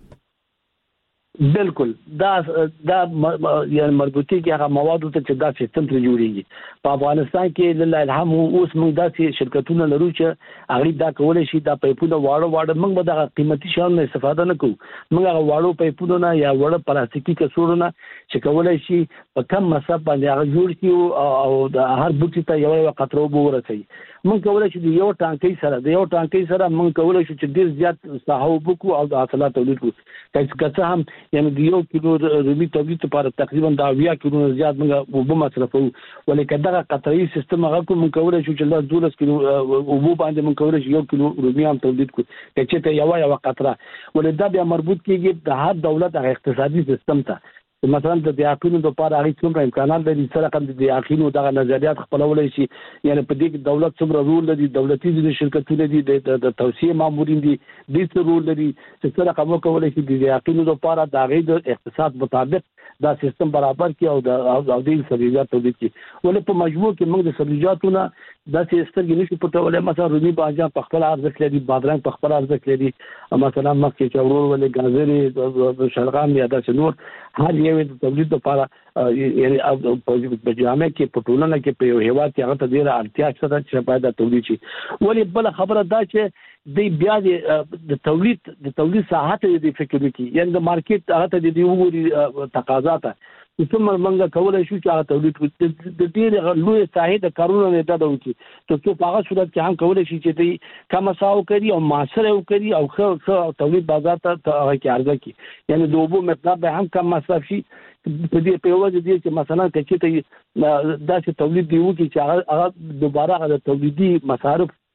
بالکل دا دا یعنی مربوطي کې هغه مواد ته چې دا سیستم تر جوړیږي په افغانستان کې لله الحمد اوس موږ داسې شرکتونه لرو چې هغه دا کولای شي دا پیپونه واړه واړه موږ به د قیمتي شیانو استفاده نه کوو موږ هغه واړو پیپونه یا وړه پلاستیکي کڅوړونه چې کولای شي په کم مصرف باندې هغه جوړ کړي او د هر بوټي ته یو یو قطره وبو ورسي موږ کولای شو د یو ټانکۍ سره د یو ټانکۍ سره موږ کولای شو چې ډیر زیات ساحه وبکو او د حاصلات تولید کړو که هم یعنی د یو کیلو رومي تولید لپاره تقریبا د اویا کیلو زیات موږ وبو مصرفو ولیکن دغه قطري سیستم هغه کوم کولای شو چې د دولس کیلو وبو باندې موږ کولای شو یو کیلو رومي هم تولید کړو چې ته یو یو قطره ولې دا بیا مربوط کیږي د هر دولت هغه اقتصادي سیستم ته مثلا د دیاقینو لپاره هغه څومره امکانات لري سره کوم د دیاقینو دغه نظریات خپلولای شي یعنی په دې کې دولت څومره رول لري دولتي د شرکتونو دي د توسعه مامورین دي د څه رول لري چې سره کوم کولای شي د دیاقینو لپاره د هغه د اقتصاد مطابق دا سیستم برابر کی او د او د سبزیجات تولید کی ولې په مجموع کې موږ د سبزیجاتونه دا چې سترګې نشو پټولای مثلا رومي باجا په خپل ارزښت لري بادرنګ په خپل ارزښت لري مثلا مکه چورور ولې غازري د شلغام یا د نور هر یو د تولید لپاره یعنی په جامع کې په ټولنه کې په یو هیواد کې هغه ته ډیره اړتیا شته چې پیدا تولید شي ولې بل خبره دا چې د بیا د تولید د تولید ساحت د فکر وکړي یعنی د مارکیټ هغه ته د وګوري تقاضا ته څومره منګه کولای شو چې هغه تولید د ډیر لوی ساحه د کارونو نه دا وکړي ته څو په هغه صورت کې هم کولای شي چې د کم ساو کوي او معاصره کوي او ښه تولید بازار ته هغه کې عرضه کوي یعنی د اوبو مقدار به هم کم مصرف شي په دې په وجه دي چې مثلا کچې ته داسې تولید دی وکړي چې هغه دوباره هغه تولیدي مصارف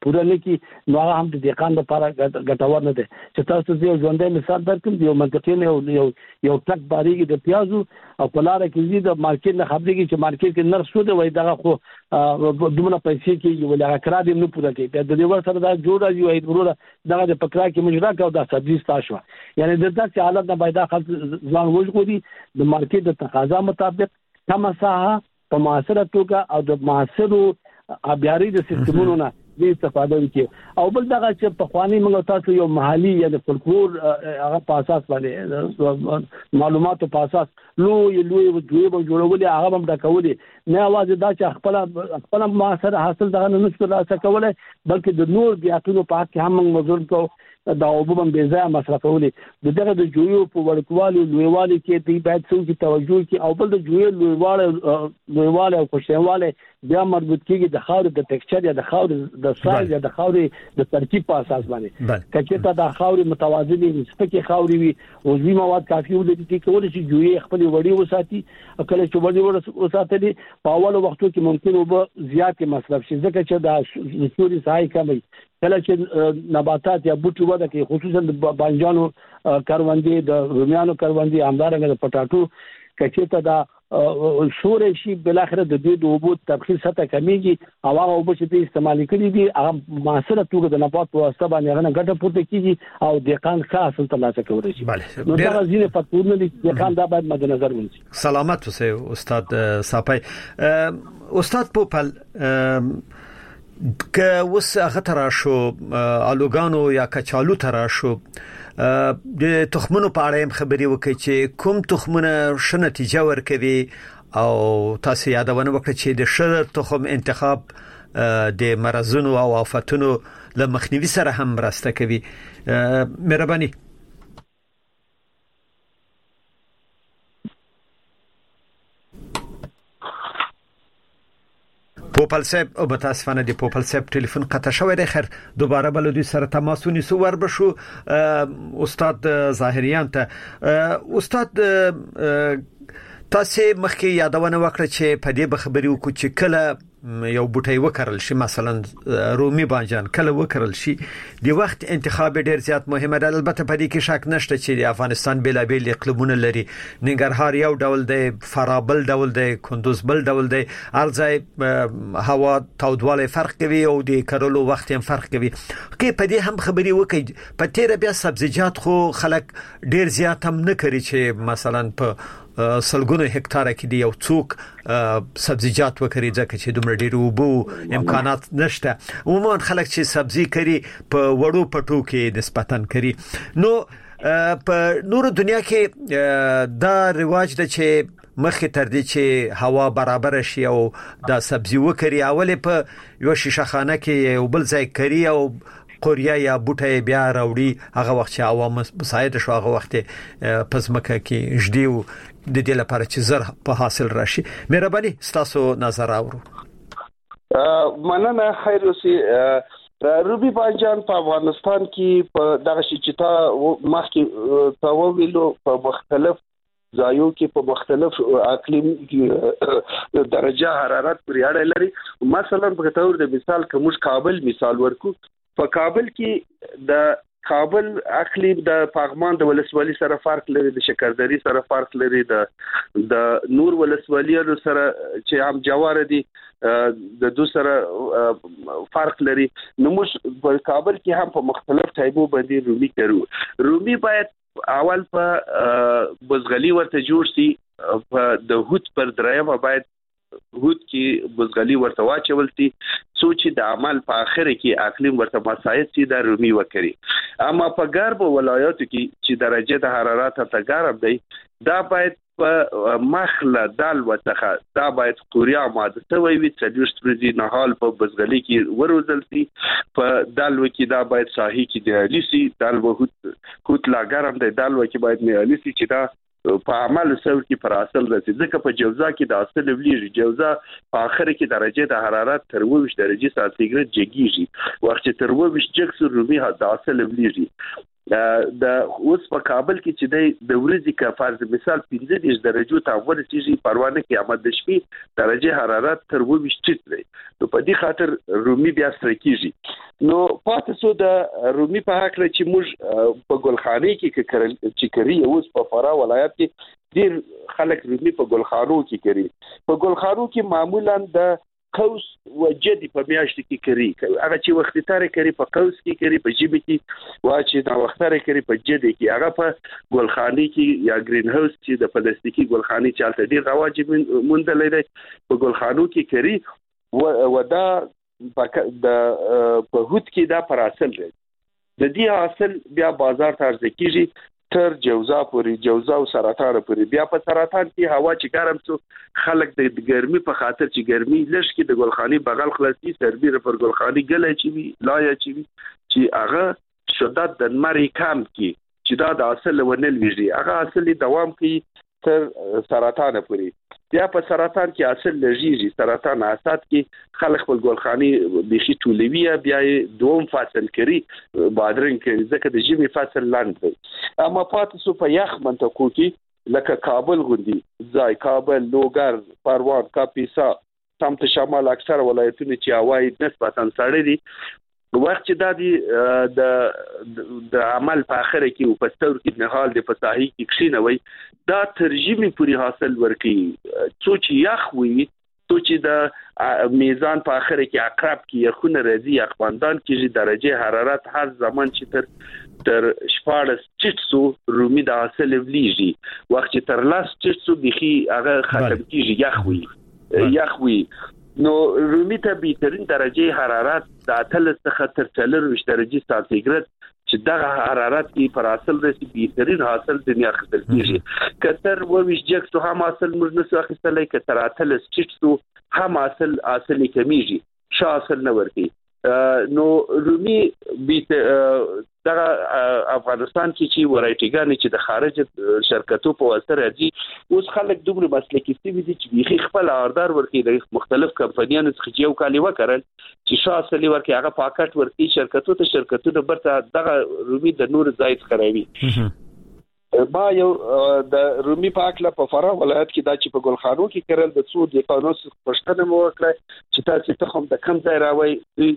پوره نه کی نو هغه هم د دهقان لپاره ګټور نه دی چې تاسو یو ژوندۍ مثال درکړم یو منطقي نه یو یو ټک باریږي د پیازو او په لار کې زی د مارکیټ نه خبرېږي چې مارکیټ کې نرخ شو دی وای دغه خو دومره پیسې کې یو لږه کرا دې نه پوره کوي د دې ور سره دا جوړه یو ایدورو دغه د پکرا کې مجرا کا دا سبزی ستاشو یعنی د داسې حالت نه پیدا خلک ځان وژغوري د مارکیټ د تقاضا مطابق کم ساحه په معاصره توګه او د معاصرو ابياري د سیستمونو نه د استفاده وکړي او بل دغه چې په خواني موږ تاسو یو محلي یا د فولکلور هغه په اساس باندې معلوماتو په اساس لوی لوی دوی به جوړولې هغه هم ډکولې نه आवाज دا چې خپل خپل معاصره حاصل دغه نه نشو ترلاسه کولای بلکې د نور بیاکونو په حق هم موږ مزور کو دا وبم به ځای مصرفولې د دغه د جویو په ورکوالي لویوالي کې دی باید څو توجه کی او بل د جویو لویواله لویواله او خوشواله بیا مربوط کیږي د خاور د ټیکسچر یا د خاور د سایز یا د خاور د ترکیب په اساس باندې کچته د خاور متوازنه نسبت خاوري وي او وی مواد کافي ودی چې کول شي جوی خپل وړي وساتي کله چې وړي وساتلي په اول وختو کې ممکن وب زیات مصرف شي ځکه چې د سوري سای کمي کله چې نباتات یا بوټي وده کې خصوصا د بانجانو کاروندې د رومیانو کاروندې همدارنګه د پټاټو کچته دا شورې شي بل اخر د دې د وبو تبخیر سطح کمیږي او هغه وبو چې استعمال کړي دي هغه معاصره توګه د نبات په واسطه باندې هغه ګټه پورته کیږي او دهقان خاص ترلاسه کوي شي نو دا ځینې فکتورونه دي دهقان دا باید مد نظر ونیسي. سلامت اوسئ استاد صاحب. استاد پوپل که وس هغه ترا شو الوګانو یا کچالو ترا شو د تخمونو په اړه هم خبري وکړي چې کوم تخمونه ښه نتیجه ورکوي او تاسو یادونه وکړه چې د ښه تخم انتخاب د مرزونو او آفاتونو له مخنیوي سره هم مرسته کوي. مهرباني. پوپل صاحب او متاسفانه دی پوپل صاحب ټلیفون قطع شوی دی. خیر دوباره بل دوی سره تماس ونیسو ور بشو استاد ظاهریان ته. استاد تاسو مخکې یادونه وکړه چې په دې خبرې وکړو چې کله یو بوټي وکرل شي مثلا رومي بانجان کله وکرل شي د وخت انتخاب ډیر زیات مهمه ده. البته په دې کې شک نشته چې د افغانستان بلابل اقلیمونه لري. ننګرهار یو ډول دی، فراه بل ډول دی، کندوز بل ډول دی. ارځای هوا تودواله فرق کوي او د کرلو وخت هم فرق کوي. کې په دې هم خبري وکړي په تیر بیا سبزیجات خو خلک ډیر زیات هم نه کوي چې مثلا په سلګونو هکتار کې دی یو څوک سبزیجات وکړي ځکه چې دومره ډیر وبو امکانات نشته. عموما خلک چې سبزی کوي په وړو پټو کې نسبتاً کوي. نو په نور دنیا کې دا رواج ده چې مخکې تر دې چې هوا برابر شي او دا سبزی وکړي اولې په یو شیشه خانه کې یو بل ځای کوي او قوریا یا بوټي بیا راوړي هغه وخت چې هوا مساعد شو هغه وخت پزمکه کې جديو د دې لپاره چې زر په حاصل راشي. مهرباني تاسو نظر اورو. مننه. خیر اوسې روبي بانجان په افغانستان کې په دغه شي چې تا مخکې تا ویلو په مختلف ځایو کې په مختلف اقلیم کې درجه حرارت پرې اړه لري. مثلا په تور د مثال کوم کابل مثال ورکو په کابل کې د کابل اقلیم د پاغمان د ولسوالۍ سره فرق لري، د شکردري سره فرق لري، د د نور ولسوالیانو سره چې هم جوار دي د دو سره فرق لري. نو موږ په کابل کې هم په مختلف ټایپو باندې رومي کوو. رومي باید اول په بزغلي ورته جوړ شي. په د هوت پر درایمه باید هوت کې بزغلي ورته واچول شي سوچ د عمل په اخر کې اقلیم ورته مساعد شي د رومي وکړي. اما په غرب ولایاتو کې چې درجه د حرارت ته ګرم دی دا باید په مخله دال وتخه دا باید قوریا ماده سوي وي چې د ورځې نه حال په بزغلي کې وروزل شي. په دال وکي دا باید صحیح کې دی الیسي دال وهوت کوت لا ګرم دی دال وکي باید نه الیسي چې دا په عمل سره کې پر اصل راځي. ځکه په جوزا کې د اصل ویلي جوزا په اخر کې درجه د حرارت تر اووه درجه سانتیګریډ جګیږي. وخت چې تر اووه جګ سر رومي د اصل ویلي د اوس په کابل کې چې د ورځې کا فرض مثال پنځه درجو ته ورسېږي پروانه کې امد د شپې درجه حرارت تر اووه ویشت دی نو په دې خاطر رومي بیا سره کیږي نو پاتې سو د رومي په حق چې موږ په ګلخانې کې کړل چې کری اوس په فرا ولایت کې ډیر خلک رومي په ګلخانو کې کوي په ګلخانو کې معمولا د قوس وجدي په میاشت کې کوي هغه چې وخت تاره کوي په قوس کې کوي په جيب کې وا چې دا وخت تاره کوي په جدي کې هغه په ګلخانې کې یا گرین هاوس چې د پلاستیکي ګلخانې چالت ډیر رواج مونږ لري په ګلخانو کې کوي ودا د په هوت کې دا پر اصل دی د دې اصل بیا بازار ته ارزه کیږي تر جوزا پورې جوزا او سرطان پورې بیا په سرطان کې هوا چې ګرم سو خلک د ګرمي په خاطر چې ګرمي لږ کې د ګلخاني بغل خلاصي سربیره پر ګلخاني ګلې چې وی لایا چې وی چې هغه شدت د مری کم کې چې دا د اصل ونل ویږي هغه اصلي دوام کوي تر سرطان پورې بیا په سرطان کې اصل لږیږي سرطان اسات کې خلک په ګلخاني بيخي ټولوي بیا دوم فصل کوي بادرنګ کې ځکه د جمی فصل لاند دی اما پاتې سو په یخ منطقو کې لکه کابل غوندي ځای کابل لوګر پروان کاپیسا سمت شمال اکثر ولایتونه چې هواي نسبتا سړې دي وخت چې د د د عمل په اخر کې او په ستور کې نهال د فصاحي کې کښینوي دا ترجمه پوری حاصل ورکي څو چې یخ وي څو چې د میزان په اخر کې عقرب کې خونه راځي اخواندان کې درجه حرارت هر زمان چې تر تر شپاړس چټسو رومي د حاصل ولیږي وخت چې تر لاس چټسو بيخي هغه ختم کیږي یخ وي یخ وي نو رومي ته بهترین درجه حرارت د اتل څخه تر څلور درجه سانتیګراد چې دغه حرارت کې پر اصل رسي بهترین حاصل دنیا خپل کیږي کتر وویش جکسو هم اصل موږ نسو اخیستلای کتر اتل سټسو هم اصل اصلي کمیږي شا اصل نه ورکی نو رومي بیت دغه افغانستان کې چې ورایټیګان چې د خارج شرکتو په واسطه راځي اوس خلک دومره مسلکي سي دي چې بيخي خپل اردار ورکي د مختلف کمپنیانو څخه یو کالی وکړل چې شاسلي ورکي هغه پاکټ ورکي شرکتو ته شرکتونه برته دغه رومي د نور ځای خرابي ما یو د رومي پاکله په فرا ولایت کې دا چې په ګلخانو کې کړل د څو د قانون پښتنه مو وکړه چې تاسو ته هم د کم ځای راوي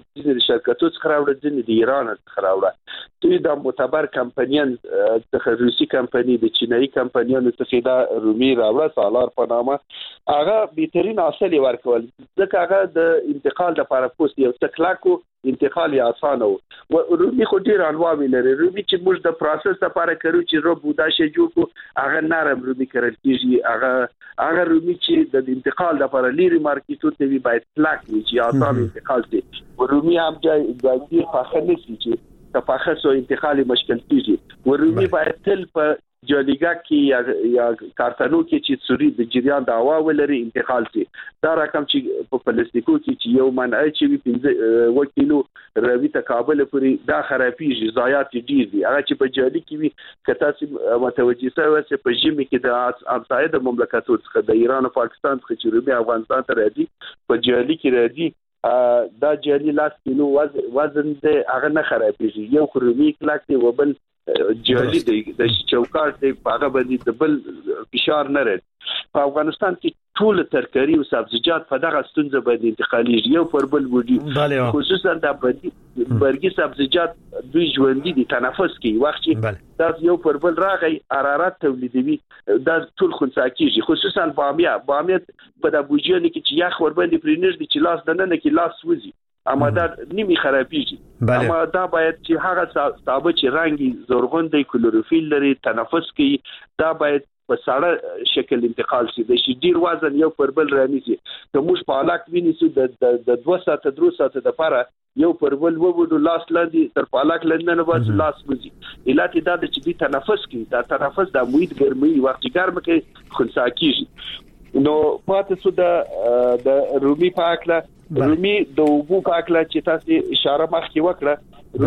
د شرکتو څخه راوړل د ایران څخه راوړل دوی د معتبر کمپنیان د روسي کمپنی د چینایي کمپنیانو څخه دا رومي راوړل سالار په نامه هغه بهترین اصلي ورکول ځکه هغه د انتقال لپاره پوسټ یو تکلاکو انتقال یې اسانه و رومي خو ډیر انواع لري رومي چې موږ د پروسس لپاره کوي چې رو بودا شي جوړ کو هغه نرم رومي کړل کیږي هغه هغه رومي چې د انتقال لپاره لري مارکیټو ته وی باید پلاک وي چې اسانه انتقال شي رومي هم د دې فخر نشي چې تفاخر سو انتقال مشکل کیږي رومي باید تل په جالیګه کې یا یا کارتنو کې چې سوري د جریان د هوا ولري انتقال شي دا رقم چې په پلاستیکو کې چې یو منای چې وي پنځه وکیلو روي ته کابل پورې دا خرابېږي ضایعات ډیر دي هغه چې په جالي کې وي کته چې متوجي سوي چې په جمی کې د همسایه د مملکتونو څخه د ایران او پاکستان څخه چې رومي افغانستان ته راځي په جالي کې راځي دا جالي لاس کیلو وزن د هغه نه خرابېږي یو خرومي کلاک دی وبل جالي دی د چوکاټ دی هغه باندې د بل فشار نه لري په افغانستان کې ټول ترکاری او سبزیجات په دغه ستونزه باندې انتقالي یو پر بل وږي خصوصا د برګي سبزیجات دوی ژوندۍ دي تنفس کوي وخت دا یو پر بل راغی حرارت تولیدوي دا ټول خنثی کیږي خصوصا بامیه بامیه په د بوجیان کې چې یخ ور باندې پرینر دي چې لاس دنه کې لاس وځي اما دا نیمه خرابېږي اما دا باید چې هغه ثابت چې رنگي زرغون دی کلوروفیل لري تنفس کوي دا باید په ساړه شکل انتقال شي د شي ډیر وزن یو پر بل رانیږي که موږ په علاق وینیسو د د دوه ساعته درو ساعته د لپاره یو پر بل ووډو لاس لاندې تر پالاک لندن باندې لاس وځي علت دا د چې تنفس کوي دا تنفس د موید ګرمي وخت ګرم کې خنثی کیږي نو پاتې سو د د رومي پاکله رومي د وبو پاکله چې تاسو اشاره مخکې وکړه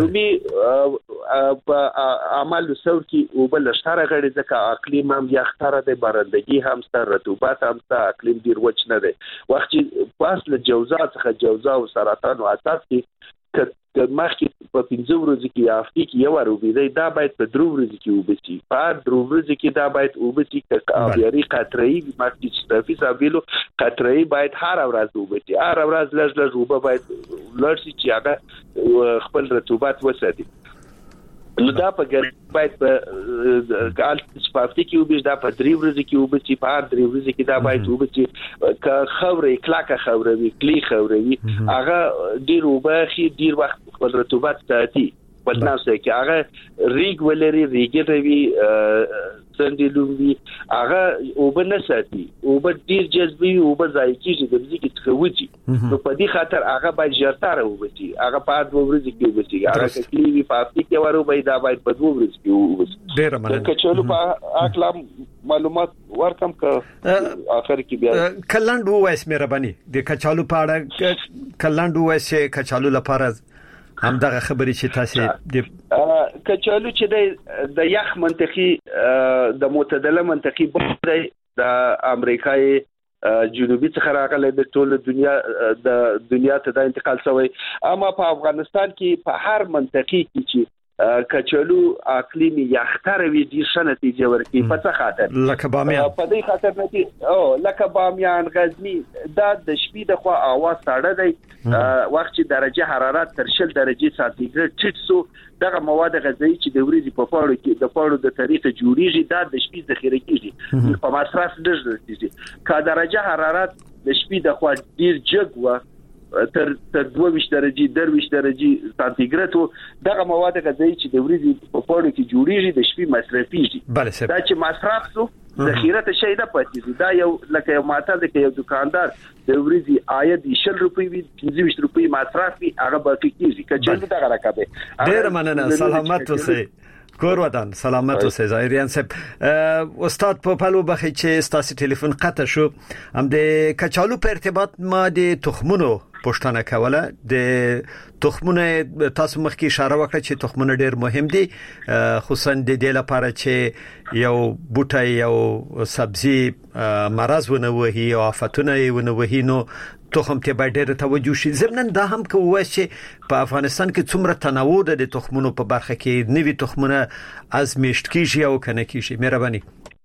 رومي په عمل سور کې وبل شتره غړي ځکه اقلیم هم یختره د بارندگی هم ستر رطوبت هم ستر اقلیم ډیر وچ نه دی وخت چې پاس له جوزا څخه جوزا او سرطان او اساس کې که مخکې په پنځه ورځې کې یا هفتې کې یو وار وبېدی دا باید په درو ورځې کې وبسي په هر درو ورځې کې دا باید وبسي که آبیاري قطره‌ای مخکې چې تفي صابیلو قطره‌ای باید هر ورځ وبسي هر ورځ لږ لږ اوبه باید لړ شي چې هغه خپل رطوبت وساتي. نو دا په ګرمۍ باید په کال سپافتي کې وبېږي دا په درې ورځې کې وبسي په هر درې ورځې کې دا باید وبسي که خاورې کلاکه خاوره وي کلی خاوره وي هغه ډېر اوبه خي ډېر وخت خپل رطوبت ساتي په ناسه کې هغه ریګ ولري ریګ وي څنګه لومبي هغه اوبه نه ساتي اوبه ډېر جذبي اوبه ځای کېږي د ځکه څخه وځي نو په دې خاطر هغه باید ژرتاره وبسي هغه په دوه ورځې کې وبسي هغه کلی په هفته کې ورو باید دا باید په دوه ورځې کې وبسي ډېر مننه کچالو په اکلام معلومات ورکم که اخر کې بیا کلاند وایس مهرباني د کچالو په اړه کلاند وایس کچالو لپاره هم دغه خبرې چې تاسو د کچالو چې د یخ منطقي د معتدله منطقي بده د امریکای جنوبي څخه راغلي د ټول دنیا د دنیا ته د انتقال شوی اما په افغانستان کې په هر منطقي کې چې کچالو اقلیمي یختر وی دي شنتیجه ورکی په څه خاطر لکه بامیان په دې خاطر نه دي او لکه بامیان غزنی دا د شپې د خوا اواز ساړه دی وخت چې درجه حرارت تر شل درجه سانتیګریډ ټیټ سو دغه مواد غذایی چې د ورځې په پاړو کې د پاړو د تاریخ جوړیږي دا د شپې ذخیره کیږي په مصرف ډېر راځي که درجه حرارت د شپې د خوا ډیر جګ و تر تر دوه ویشت درجه درویشت درجه سانتیګریډ دغه مواد غذایی چې د ورځې په پاړو کې جوړیږي د شپې مصرفيږي دا چې مصرف سو ذخیره ته شي د پاتې دا یو لکه یو ماته د یو دکاندار د ورځې عاید شل روپۍ وي پنځه ویشت روپۍ مصرف وي هغه باقي کیږي کچې دغه راکبه ډېر مننه سلامت اوسئ کور ودان سلامت اوسئ ظاهریان صاحب استاد په پلو بخي چې ستاسو ټلیفون قطع شو هم د کچالو په ارتباط ما د تخمونو پښتنه کوله د تخمونه تاسو مخکې اشاره وکړه چې تخمونه ډېر مهم دي خصوصا د دې لپاره چې یو بوټي یو سبزي مرز ونه وهي او آفتونه ونه وهي نو تخم ته باید ډېر توجه شي ضمن دا هم کوي چې په افغانستان کې څومره تنوع ده د تخمونو په برخه کې نوي تخمونه ازمیشت کیږي او کنه کیږي مهرباني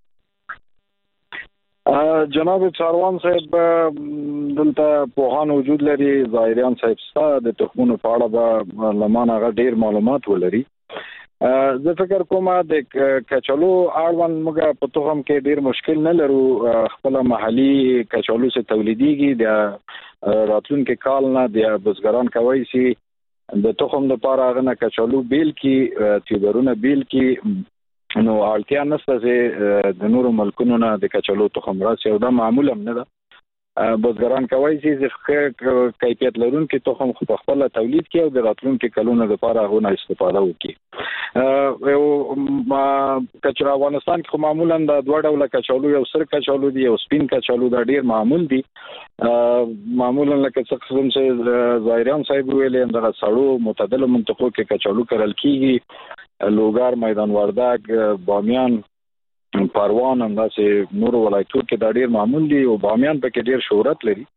جناب چاروان صاحب دلته پوهان وجود لري ظاهریان صاحب ستاسو د تخمونو په اړه به لمانه غ ډیر معلومات ولري زه فکر کوم د کچالو اړوند موږ په تخم کې ډیر مشکل نه لرو خپل محلي کچالو څخه تولیديږي د راتلونکو کال نه د بزګران کوي چې د تخم لپاره غنه کچالو بیل کې تیوبرونه بیل کې نو اړتیا نشته چې د نورو ملکونو نه د کچالو تخم راسي او دا معمول هم نه ده بزګران کوي چې کیفیت لرونکي تخم خو خپل تولید کوي او د راتلونکو کلونو لپاره غوښنه استفاده وکړي او ما کچالو افغانستان کې معمولا د دوه ډول کچالو یو سر کچالو دی او سپین کچالو دا ډیر معمول دي معمولا لکه څه قسم چې ظاهریان صاحب ویلي د سړو معتدل منطقو کې کچالو کرل کیږي لوګار میدان وردګ بامیان پروان همداسې نور ولایتو کې دا ډیر معمول دي او بامیان په کې ډیر شهرت لري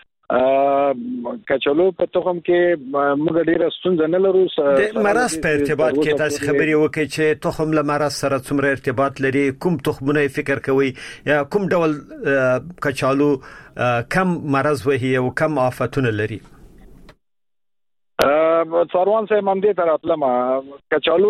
کچالو په تخم کې موږ ډیر ستونزه نه لرو د مرز په ارتباط کې تاسو خبري وکړئ چې تخم له مرز سره څومره ارتباط لري کوم تخمونه فکر کوي یا کوم ډول کچالو کم مرز وهي او کم آفتونه لري څاروان صاحب هم دې تر اتلما کچالو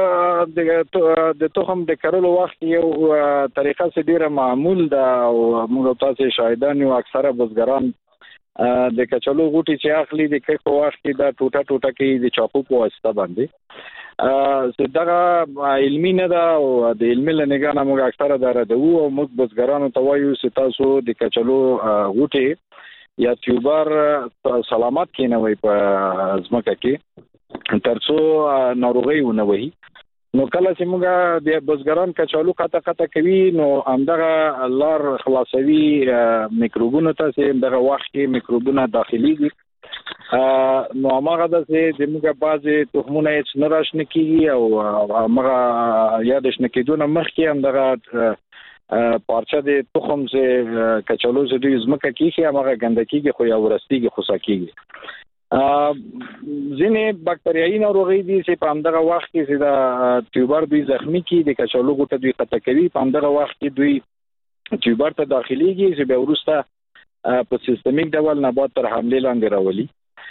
د تخم د کرلو وخت یو طریقه سي ډیره معمول ده او موږ تاسو شاهدان یو اکثره بزګران د کچالو غوټي چې اخلي د کې په وخت کې دا ټوټه ټوټه کې د چاقو په واسطه باندې زدهغه علمي نه ده او د علمي لنګانه موږ اکثره درته وو او موږ بزګرانو ته وایو چې تاسو د کچالو غوټي یا تیوبر سلامت کې نه وي په ځمکه کې ترڅو ناروغي ونه وي نو کله چې موږ د بزګران کچالو قطه قطه کوي نو همدغه لار خلاصوي میکروبونه ته چې دغه وخت کې میکروبونه داخلي دي نو هغه د دې موږ بعضي تخمونه هیڅ نه راشنه کیږي او هغه یادش نه کېدونه مخکې همدغه پارچه د تخم سے کچالو سے د زمکه کیږي هغه ګندکیږي خو یا ورستیږي خو ساکیږي ځینې باکتریایي ناروغي دي چې په همدغه وخت کې چې دا ټیوبر دوی زخمی کی د کچالو ګټه دوی قطع کوي په همدغه وخت کې دوی ټیوبر ته داخليږي چې به ورسته په سیستمیک ډول نبات تر حمله لاندې راولي.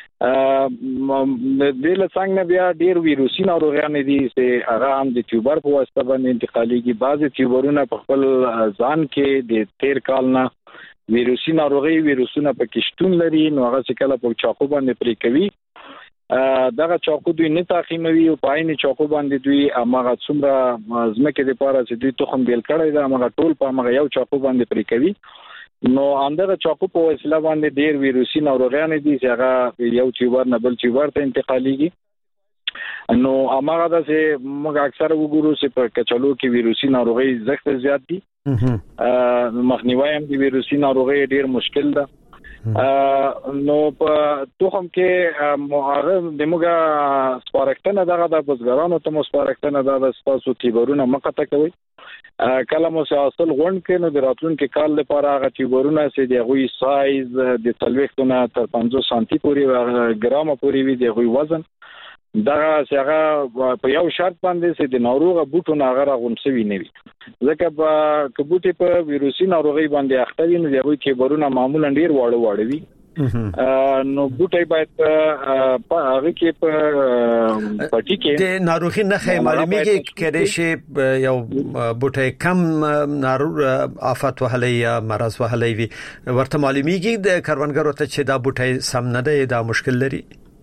د لڅنګ بیا ډیر ویروسي ناروغیان دي چې هغه هم د ټیوبر په واسطه باندې انتقاليږي. بعضي ټیوبرونه په خپل ځان کې د تیر کال نه ویروسي ناروغي ویروسونه په کشتون لري نو هغه څه کله په چاقو باندې پرې کوي دغه چاقو دوی نه تعقیموي او په عین چاقو باندې دوی هغه څومره ځمکه د پاره چې دوی تخم بیل کړی دا هغه ټول په هغه یو چاقو باندې پرې کوي. نو اندغه چاقو په وسیله باندې ډیر ویروسي ناروغیان دي چې هغه یو ټیوبر نه بل ټیوبر ته انتقاليږي. نو هغه د چې موږ اکثر وګورو چې په کچالو کې ویروسي ناروغي زخت زیات دي مخنیوي هم د ویروسي ناروغي ډیر مشکل ده. نو په توخم کې هغه د موږ سپارښتنه دغه د بزګرانو ته مو سپارښتنه ده د تاسو ټیوبرونه مقطع کوي. کله مو حاصل غونډ کې نو د راتلونکو کال لپاره هغه ټیوبرونه چې د غوي سایز د تلويختونه تر پنځوس سانتي پورې ګرام پورې وي د غوي وزن دغه څنګه په یو شرط باندې چې د ناروغه بوټو نه هغه غونسوي نه وي ځکه په کبوټي په ویروسي ناروغي باندې اخته وي نو د غوي ټیوبرونه معمولا ډیر واړه واړه وي. نو بوټي باید په هغه کې په پټي کې د ناروغي نه خې معلومیږي کېدې شي یو بوټي کم ناروغ آفات وهلې یا مرض وهلې وي ورته معلومیږي د کروندګرو ته چې دا بوټي سم نه دی دا مشکل لري.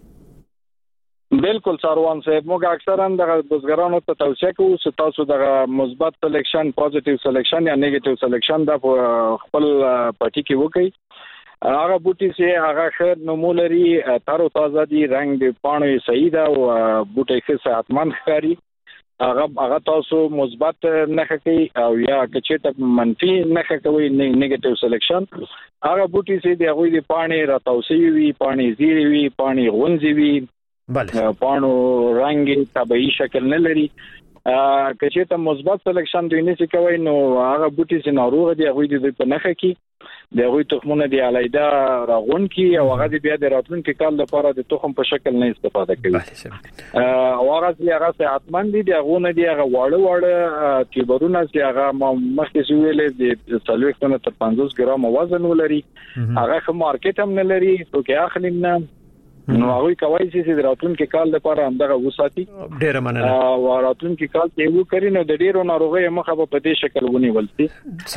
بالکل ساروان صاحب موږ اکثرا د بزګرانو ته توصیه کوو چې تاسو د مثبت سلیکشن پوزټیو سلیکشن یا نیگیټیو سلیکشن د خپل پټي کې وکړئ. هغه بوټي چې هغه خیر نمو لري تر او تازه دي رنگ د پاڼې صحیح ده او بوټي ښه صحتمند ښکاري هغه هغه تاسو مثبت نخښه کوي او یا کچته منفي نخښه کوي نیگیټیو سلیکشن هغه بوټي چې د هغه د پاڼې راتاوسي وي پاڼې زیری وي پاڼې غونځي وي بله پاڼو رنگ طبيعي شکل نه لري کچته مثبت سلیکشن دوی نه کوي نو هغه بوټي چې ناروغ دي هغه د په نخښه کې د غوي تخمونه دی علیدا راغون کی او هغه بیا د راتلونکو کال لپاره د تخم په شکل نه استفاده کوي او هغه چې هغه صحتمند دي هغه دی هغه واړه واړه ټیوبرونه چې هغه مخکې ویلې د څلوېښت تر پنځوس ګرام وزن ولري هغه خو مارکیټ هم نه لري نو کې اخلي نه نو هغه کوي چې د راتلونکو کال لپاره همدغه وساتي ډیر مننه او راتلونکو کال ته یو کړی نو د ډیرو ناروغي مخه په دې شکل ونیول شي.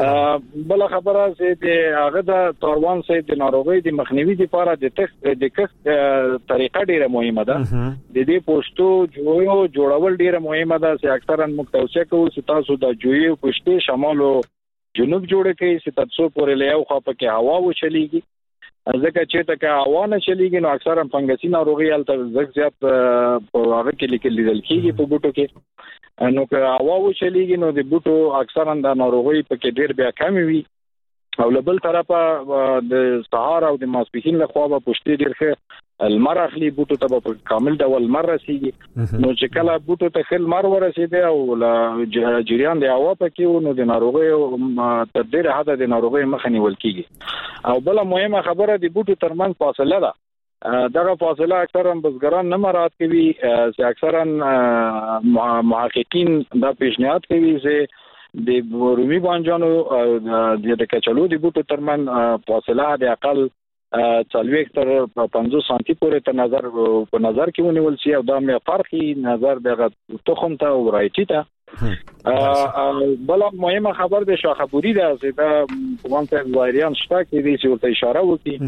بل خبره چې د هغه د توروان سي د ناروغي د مخنیوي لپاره د تخ د کښ طریقه ډیره مهمه ده د دې پوسټو جوړو جوړول ډیره مهمه ده چې اکثرا مختوسه کوي چې تاسو د جوړو پوسټې شمال او جنوب جوړ کړئ چې تاسو پورې له یو خوا پکې هوا وچلیږي ځکه چې تکه هوا چلیږي نو اکثرا فنګسي ناروغي الته زګ زیات په هغه کې لیکل لیدل کیږي په بوټو کې نو که هوا وچلیږي نو د بوټو اکثرا د ناروغي په کې ډیر بیا کم وي او لبل طرفه د سهار او د ماسپخین له خوا په پښتې ډیر ښه المر اخلي بوټو ته په کامل ډول مر رسیږي نو چې کله بوټو ته خل مر ورسیږي او جریان د هوا پکې نو د ناروغي تر ډیره حد د ناروغي مخه نیول کیږي او بل مهمه خبره د بوټو ترمنځ فاصله ده دغه فاصله اکثرا بزګران نه مراعات کوي چې اکثرا محققین دا پیشنهاد کوي چې د رومي بانجانو د کچالو د بوټو ترمنځ فاصله د اقل څلوېښت تر پنځوس سانتي پورې ته نظر په نظر کې ونیول شي او دا مې فرقي نظر دغه تخم ته او رایټي ته بل مهمه خبر د شاخبوري ده چې دا وانته وایریان شته کې دي چې ورته اشاره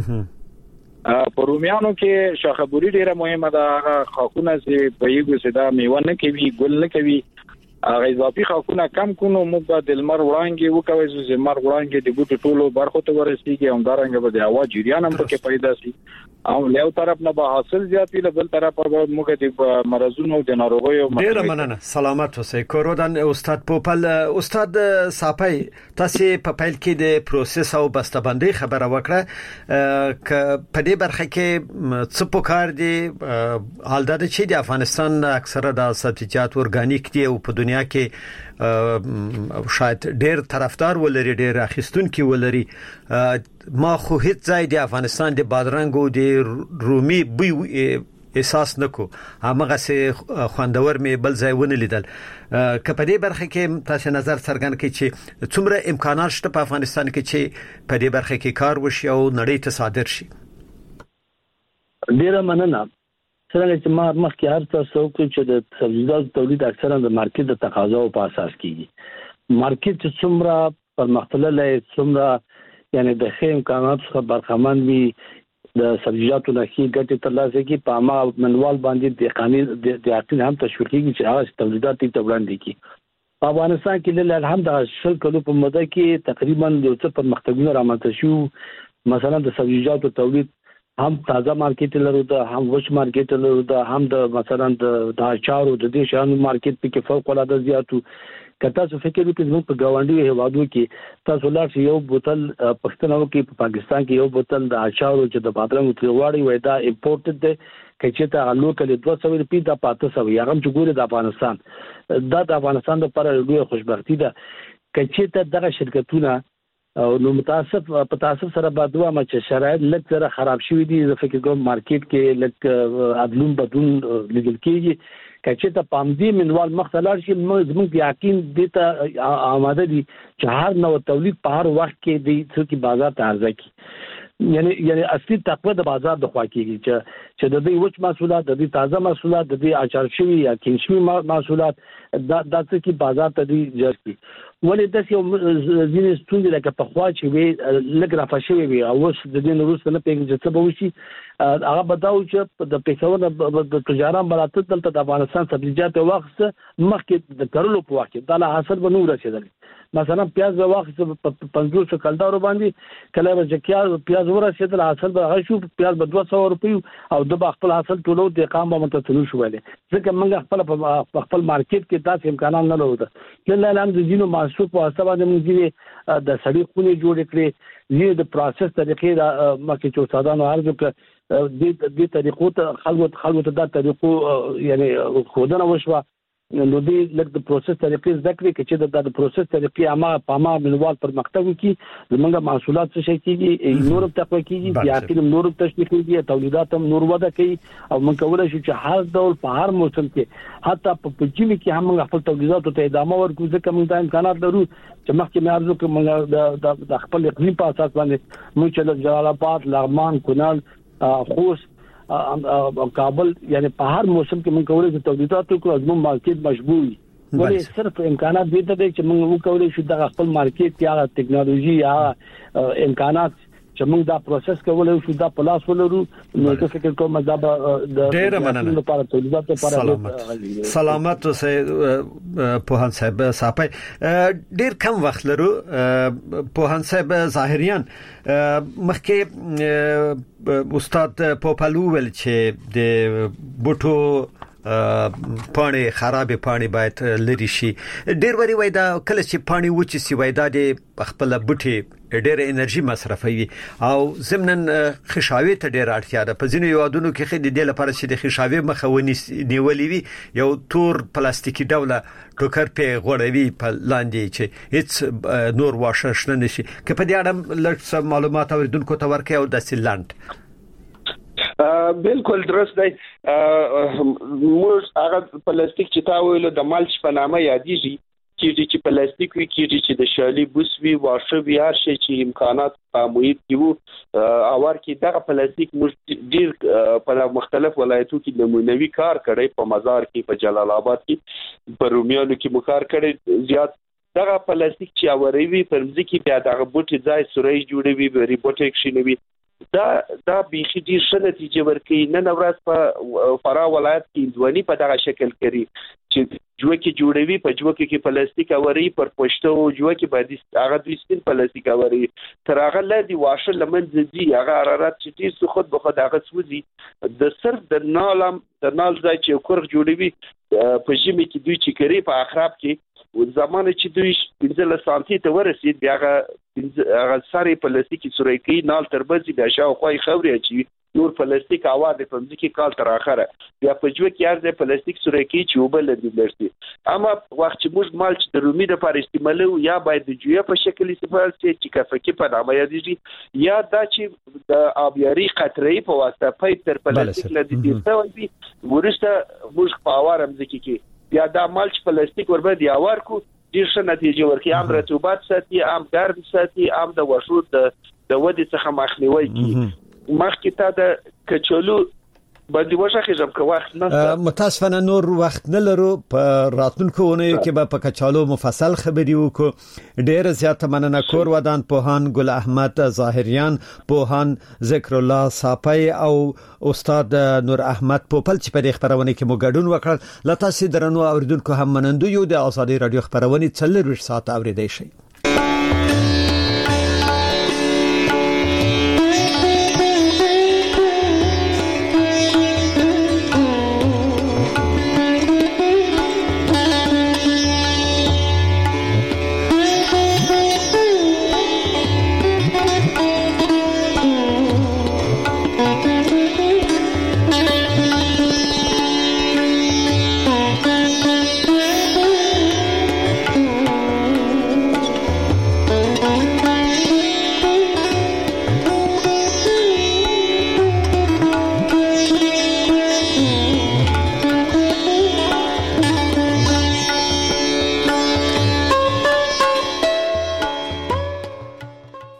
وکړي په رومیانو کې شاخبوري ډیره مهمه ده خاکونه چې په یوه سدا میوه نه کوي ګل نه کوي هغه اضافي خاکونه کم کونو موږ د لمر وړانګي وکوي چې لمر وړانګي د بوټو ټولو برخو ته ورسیږي او دارنګ به د هوا جریان هم پکې پیدا شي او له یو طرف نه به حاصل زیات وي بل طرف پر موږ د مرزونو د ناروغیو ډیر مننه سلامت اوسئ کورودان استاد پوپل استاد صاحب تاسو په پیل کې د پروسس او بسته‌بندي خبره وکړه ک په دې برخه کې څه پکار دي حال دا چې د افغانستان اکثره د سبزیجات اورګانیک دي او په دنیا کې شاید ډېر طرفدار ولري ډېر اخیستونکي ولري ما خو هیڅ ځای د افغانستان د بادرنګ او د رومي بوی احساس نکو هغه سه خوندور مې بل ځای ونه لیدل که په دې برخه کې تاسو نظر څرګند کړئ چې څومره امکانات شته په افغانستان کې چې په دې برخه کې کار وشي او نړۍ ته صادر شي. ډیره مننه. څنګه چې ما مخکې هر څه وکړ چې د سبزیجاتو تولید اکثرا د مارکیټ د تقاضاو په اساس کیږي. مارکیټ چې څومره پرمختللی څومره یعنی د ښه امکاناتو څخه برخمن وي د سبزیجاتو نه هي ګټه ترلاسه کی په ما منوال باندې د قانون د عقل هم تشویقي چې هغه تولیدات ته وړاندې کی. په افغانستان کې له الحمدلله شل کلو په موده کې تقریبا د څه پرمختګونه رامنځته شو. مثلا د سبزیجاتو تولید هم تازه مارکیټ لرو ده هم وش مارکیټ لرو ده هم د مثلا د اچارو د دې شانو مارکیټ په کې فوق العاده زیاتو. کته څه فکر وکړئ زموږ په گاونډي هیوادو کې تاسو لاړ شئ یو بوتل پښتنو کې په پاکستان کې یو بوتل د اچارو چې د بادرنګ تریواړی وای دا امپورټډ دی کچې ته لوکل دوه سوه روپۍ د پاتې سوه هغه چې ګوره د افغانستان دا د افغانستان لپاره لوی خوشبختی ده کچې ته دغه شرکتونه او نو متاسف په تاسف سره بعد وا چې شرایط لږ سره خراب شوي دي زه فکر کوم مارکیټ کې لږ عدلون بدون لیدل کېږي کچې ته پامدی منوال مختلف شي زموږ یقین دي ته آماده دي چې هر نو تولید په هر وخت کې دي چې بازار ته عرضه کی یعنی یعنی اصلي تقوی د بازار د خوا کېږي چې چې د دې وچ محصولات د دې تازه محصولات د دې اچار شوی یا کینشمي محصولات دا د څه کې بازار ته دي جذب ولې د یو ځینې ستونزې لکه په خوا چې وي لږ رافشوي وي او اوس د دې وروسته نه پیږي چې څه به وشي هغه بداو چې د پیښور د تجاران براتل دلته د افغانستان سبزیجات واخص مخکې د کرلو په وخت دا له حاصل به نور رسیدل. مثلا پیاز واخص په پنځوس کلدارو باندې کله چې پیاز ورسېدل حاصل به هغه شو پیاز به دوه سوه روپۍ او د خپل حاصل ټولو د قام به متصل شو ولې ځکه موږ خپل په خپل مارکیټ کې تاسو امکانات نه لرو. لله الحمد ځینو محصول په واسطه باندې موږ د سړی خونې جوړ کړې زیات د پروسس طریقې د مکه چوسادانو ارزو ک د دې طریقو ته خلکو خلکو ته د طریقو یعنی خودنه وشوه نو دې لکه د پروسس طریقې ذکر کې چې د پروسس طریقې اما پاما منوال پر مکتب کې زمونږ محصولات څه شي کېږي نور تقوی کېږي بیا کې نور تشویق کېږي تولیدات هم نور وده کوي او موږ کولای شو چې هر ډول په هر موسم کې حتی په پچیمي کې هم خپل تولیدات ته ادامه ورکړو ځکه موږ د امکانات لرو چې مخکې مې ارزو کې موږ د خپل اقلیم په اساس باندې موږ چې جلال آباد لغمان کونړ خوست کابل یعنی په هر موسم کې موږ کولای شو تولیدات وکړو زموږ مارکیټ مشبوع وي ولې صرف امکانات دې ته چې موږ وکولای شو د خپل مارکیټ یا ټکنالوژي یا امکانات چې موږ دا پروسس کولای شو دا پلاس ولرو نو څه فکر کوم دا د ډېر مننه لپاره تولیدات لپاره سلامت اوسه پوهان صاحب صاحب ډېر کم وخت لرو پوهان صاحب ظاهریان مخکې استاد پوپلو ول چې د بوټو پانی خراب پانی باید لري شي ډېر وری وای دا کله چې پانی وچی سی وای دا د خپل بوټي ډېر انرژي مصرفوي او ضمنن خشاوي ته ډېر اړتیا ده په ځینو یوادونو کې خې د دې لپاره چې د خشاوي مخونی نیولې وي یو تور پلاستیکي ډوله ټوکر په غوړوي په لاندې چې هیڅ نور واشه شنه نشي که په دې اړه لږ معلومات اوریدونکو ته ورکړي او د سیلاند بالکل درست دی موږ هغه پلاستیک چې تا ویلو د مالچ په نامه یادېږي کېږي چې پلاستیک وي کېږي چې د شالي بوس وي واښه وي هر شي چې امکانات په محیط کې وو اور کې دغه پلاستیک موږ ډېر په مختلف ولایتو کې نمونوي کار کړی په مزار کې په جلال آباد کې په رومیانو کې مو کار کړی زیات دغه پلاستیک چې اوروي پر ځکه بیا دغه بوټي ځای سوري جوړوي به ریپورټ اکشنوي دا دا بيخي دي ښه نتیجه ورکړي نن ورځ په فرا ولایت کې ځواني په دغه شکل کوي چې جوړه جوړوي په جوړه کې پلاستیک اوري پر پښتو جوړه کې باندې هغه د سپین پلاستیک اوري تر هغه لدی واشه لمن زدي هغه حرارت چې تیر خود به خود هغه سوزي د صرف د نالم د نال ځای چې کورغ جوړوي په ژمي کې دوی چې کوي په اخراب کې و زمانه چې دوی پنځه سانتي ته ورسید بیا هغه هغه ساري پلاستیکي سوري کې نال تربزي بیا شاو خوای خوري چې نور پلاستیک هوا د پمځکي کال تر اخره بیا په جوه کې ارزه پلاستیک سره کې چې وبل لري اما وخت چې موږ مالچ د رومي د لپاره استعمالو یا باید د جوه په شکل استعمال شي چې کفکی په نامه یادېږي یا دا چې د آبیاري قطرې په واسطه پایپ تر پلاستیک لدی دي څه ورسته موږ په اوارم ځکه کې یا دا مالچ پلاستیک ور باندې اوار کو ډیر ښه نتیجه ورکړي عام رطوبت ساتي عام ګرم ساتي عام د وشو د د ودې څخه مخنیوي کوي مخکې تا د کچالو باندې وشخه جام که وخت نه متاسفانه نور وخت نه لرو په راتلونکو ونیو کې به په کچالو مفصل خبري وکړو ډېر زیاته مننه کور ودان پوهان ګل احمد ظاهریان پوهان ذکر الله صافی او استاد نور احمد پوپل چې په خبرونه کې مو ګډون وکړ لته سي درنو اوریدونکو هم منندو یو د ازادي رادیو خبرونه څلور ساعت اوریدای شي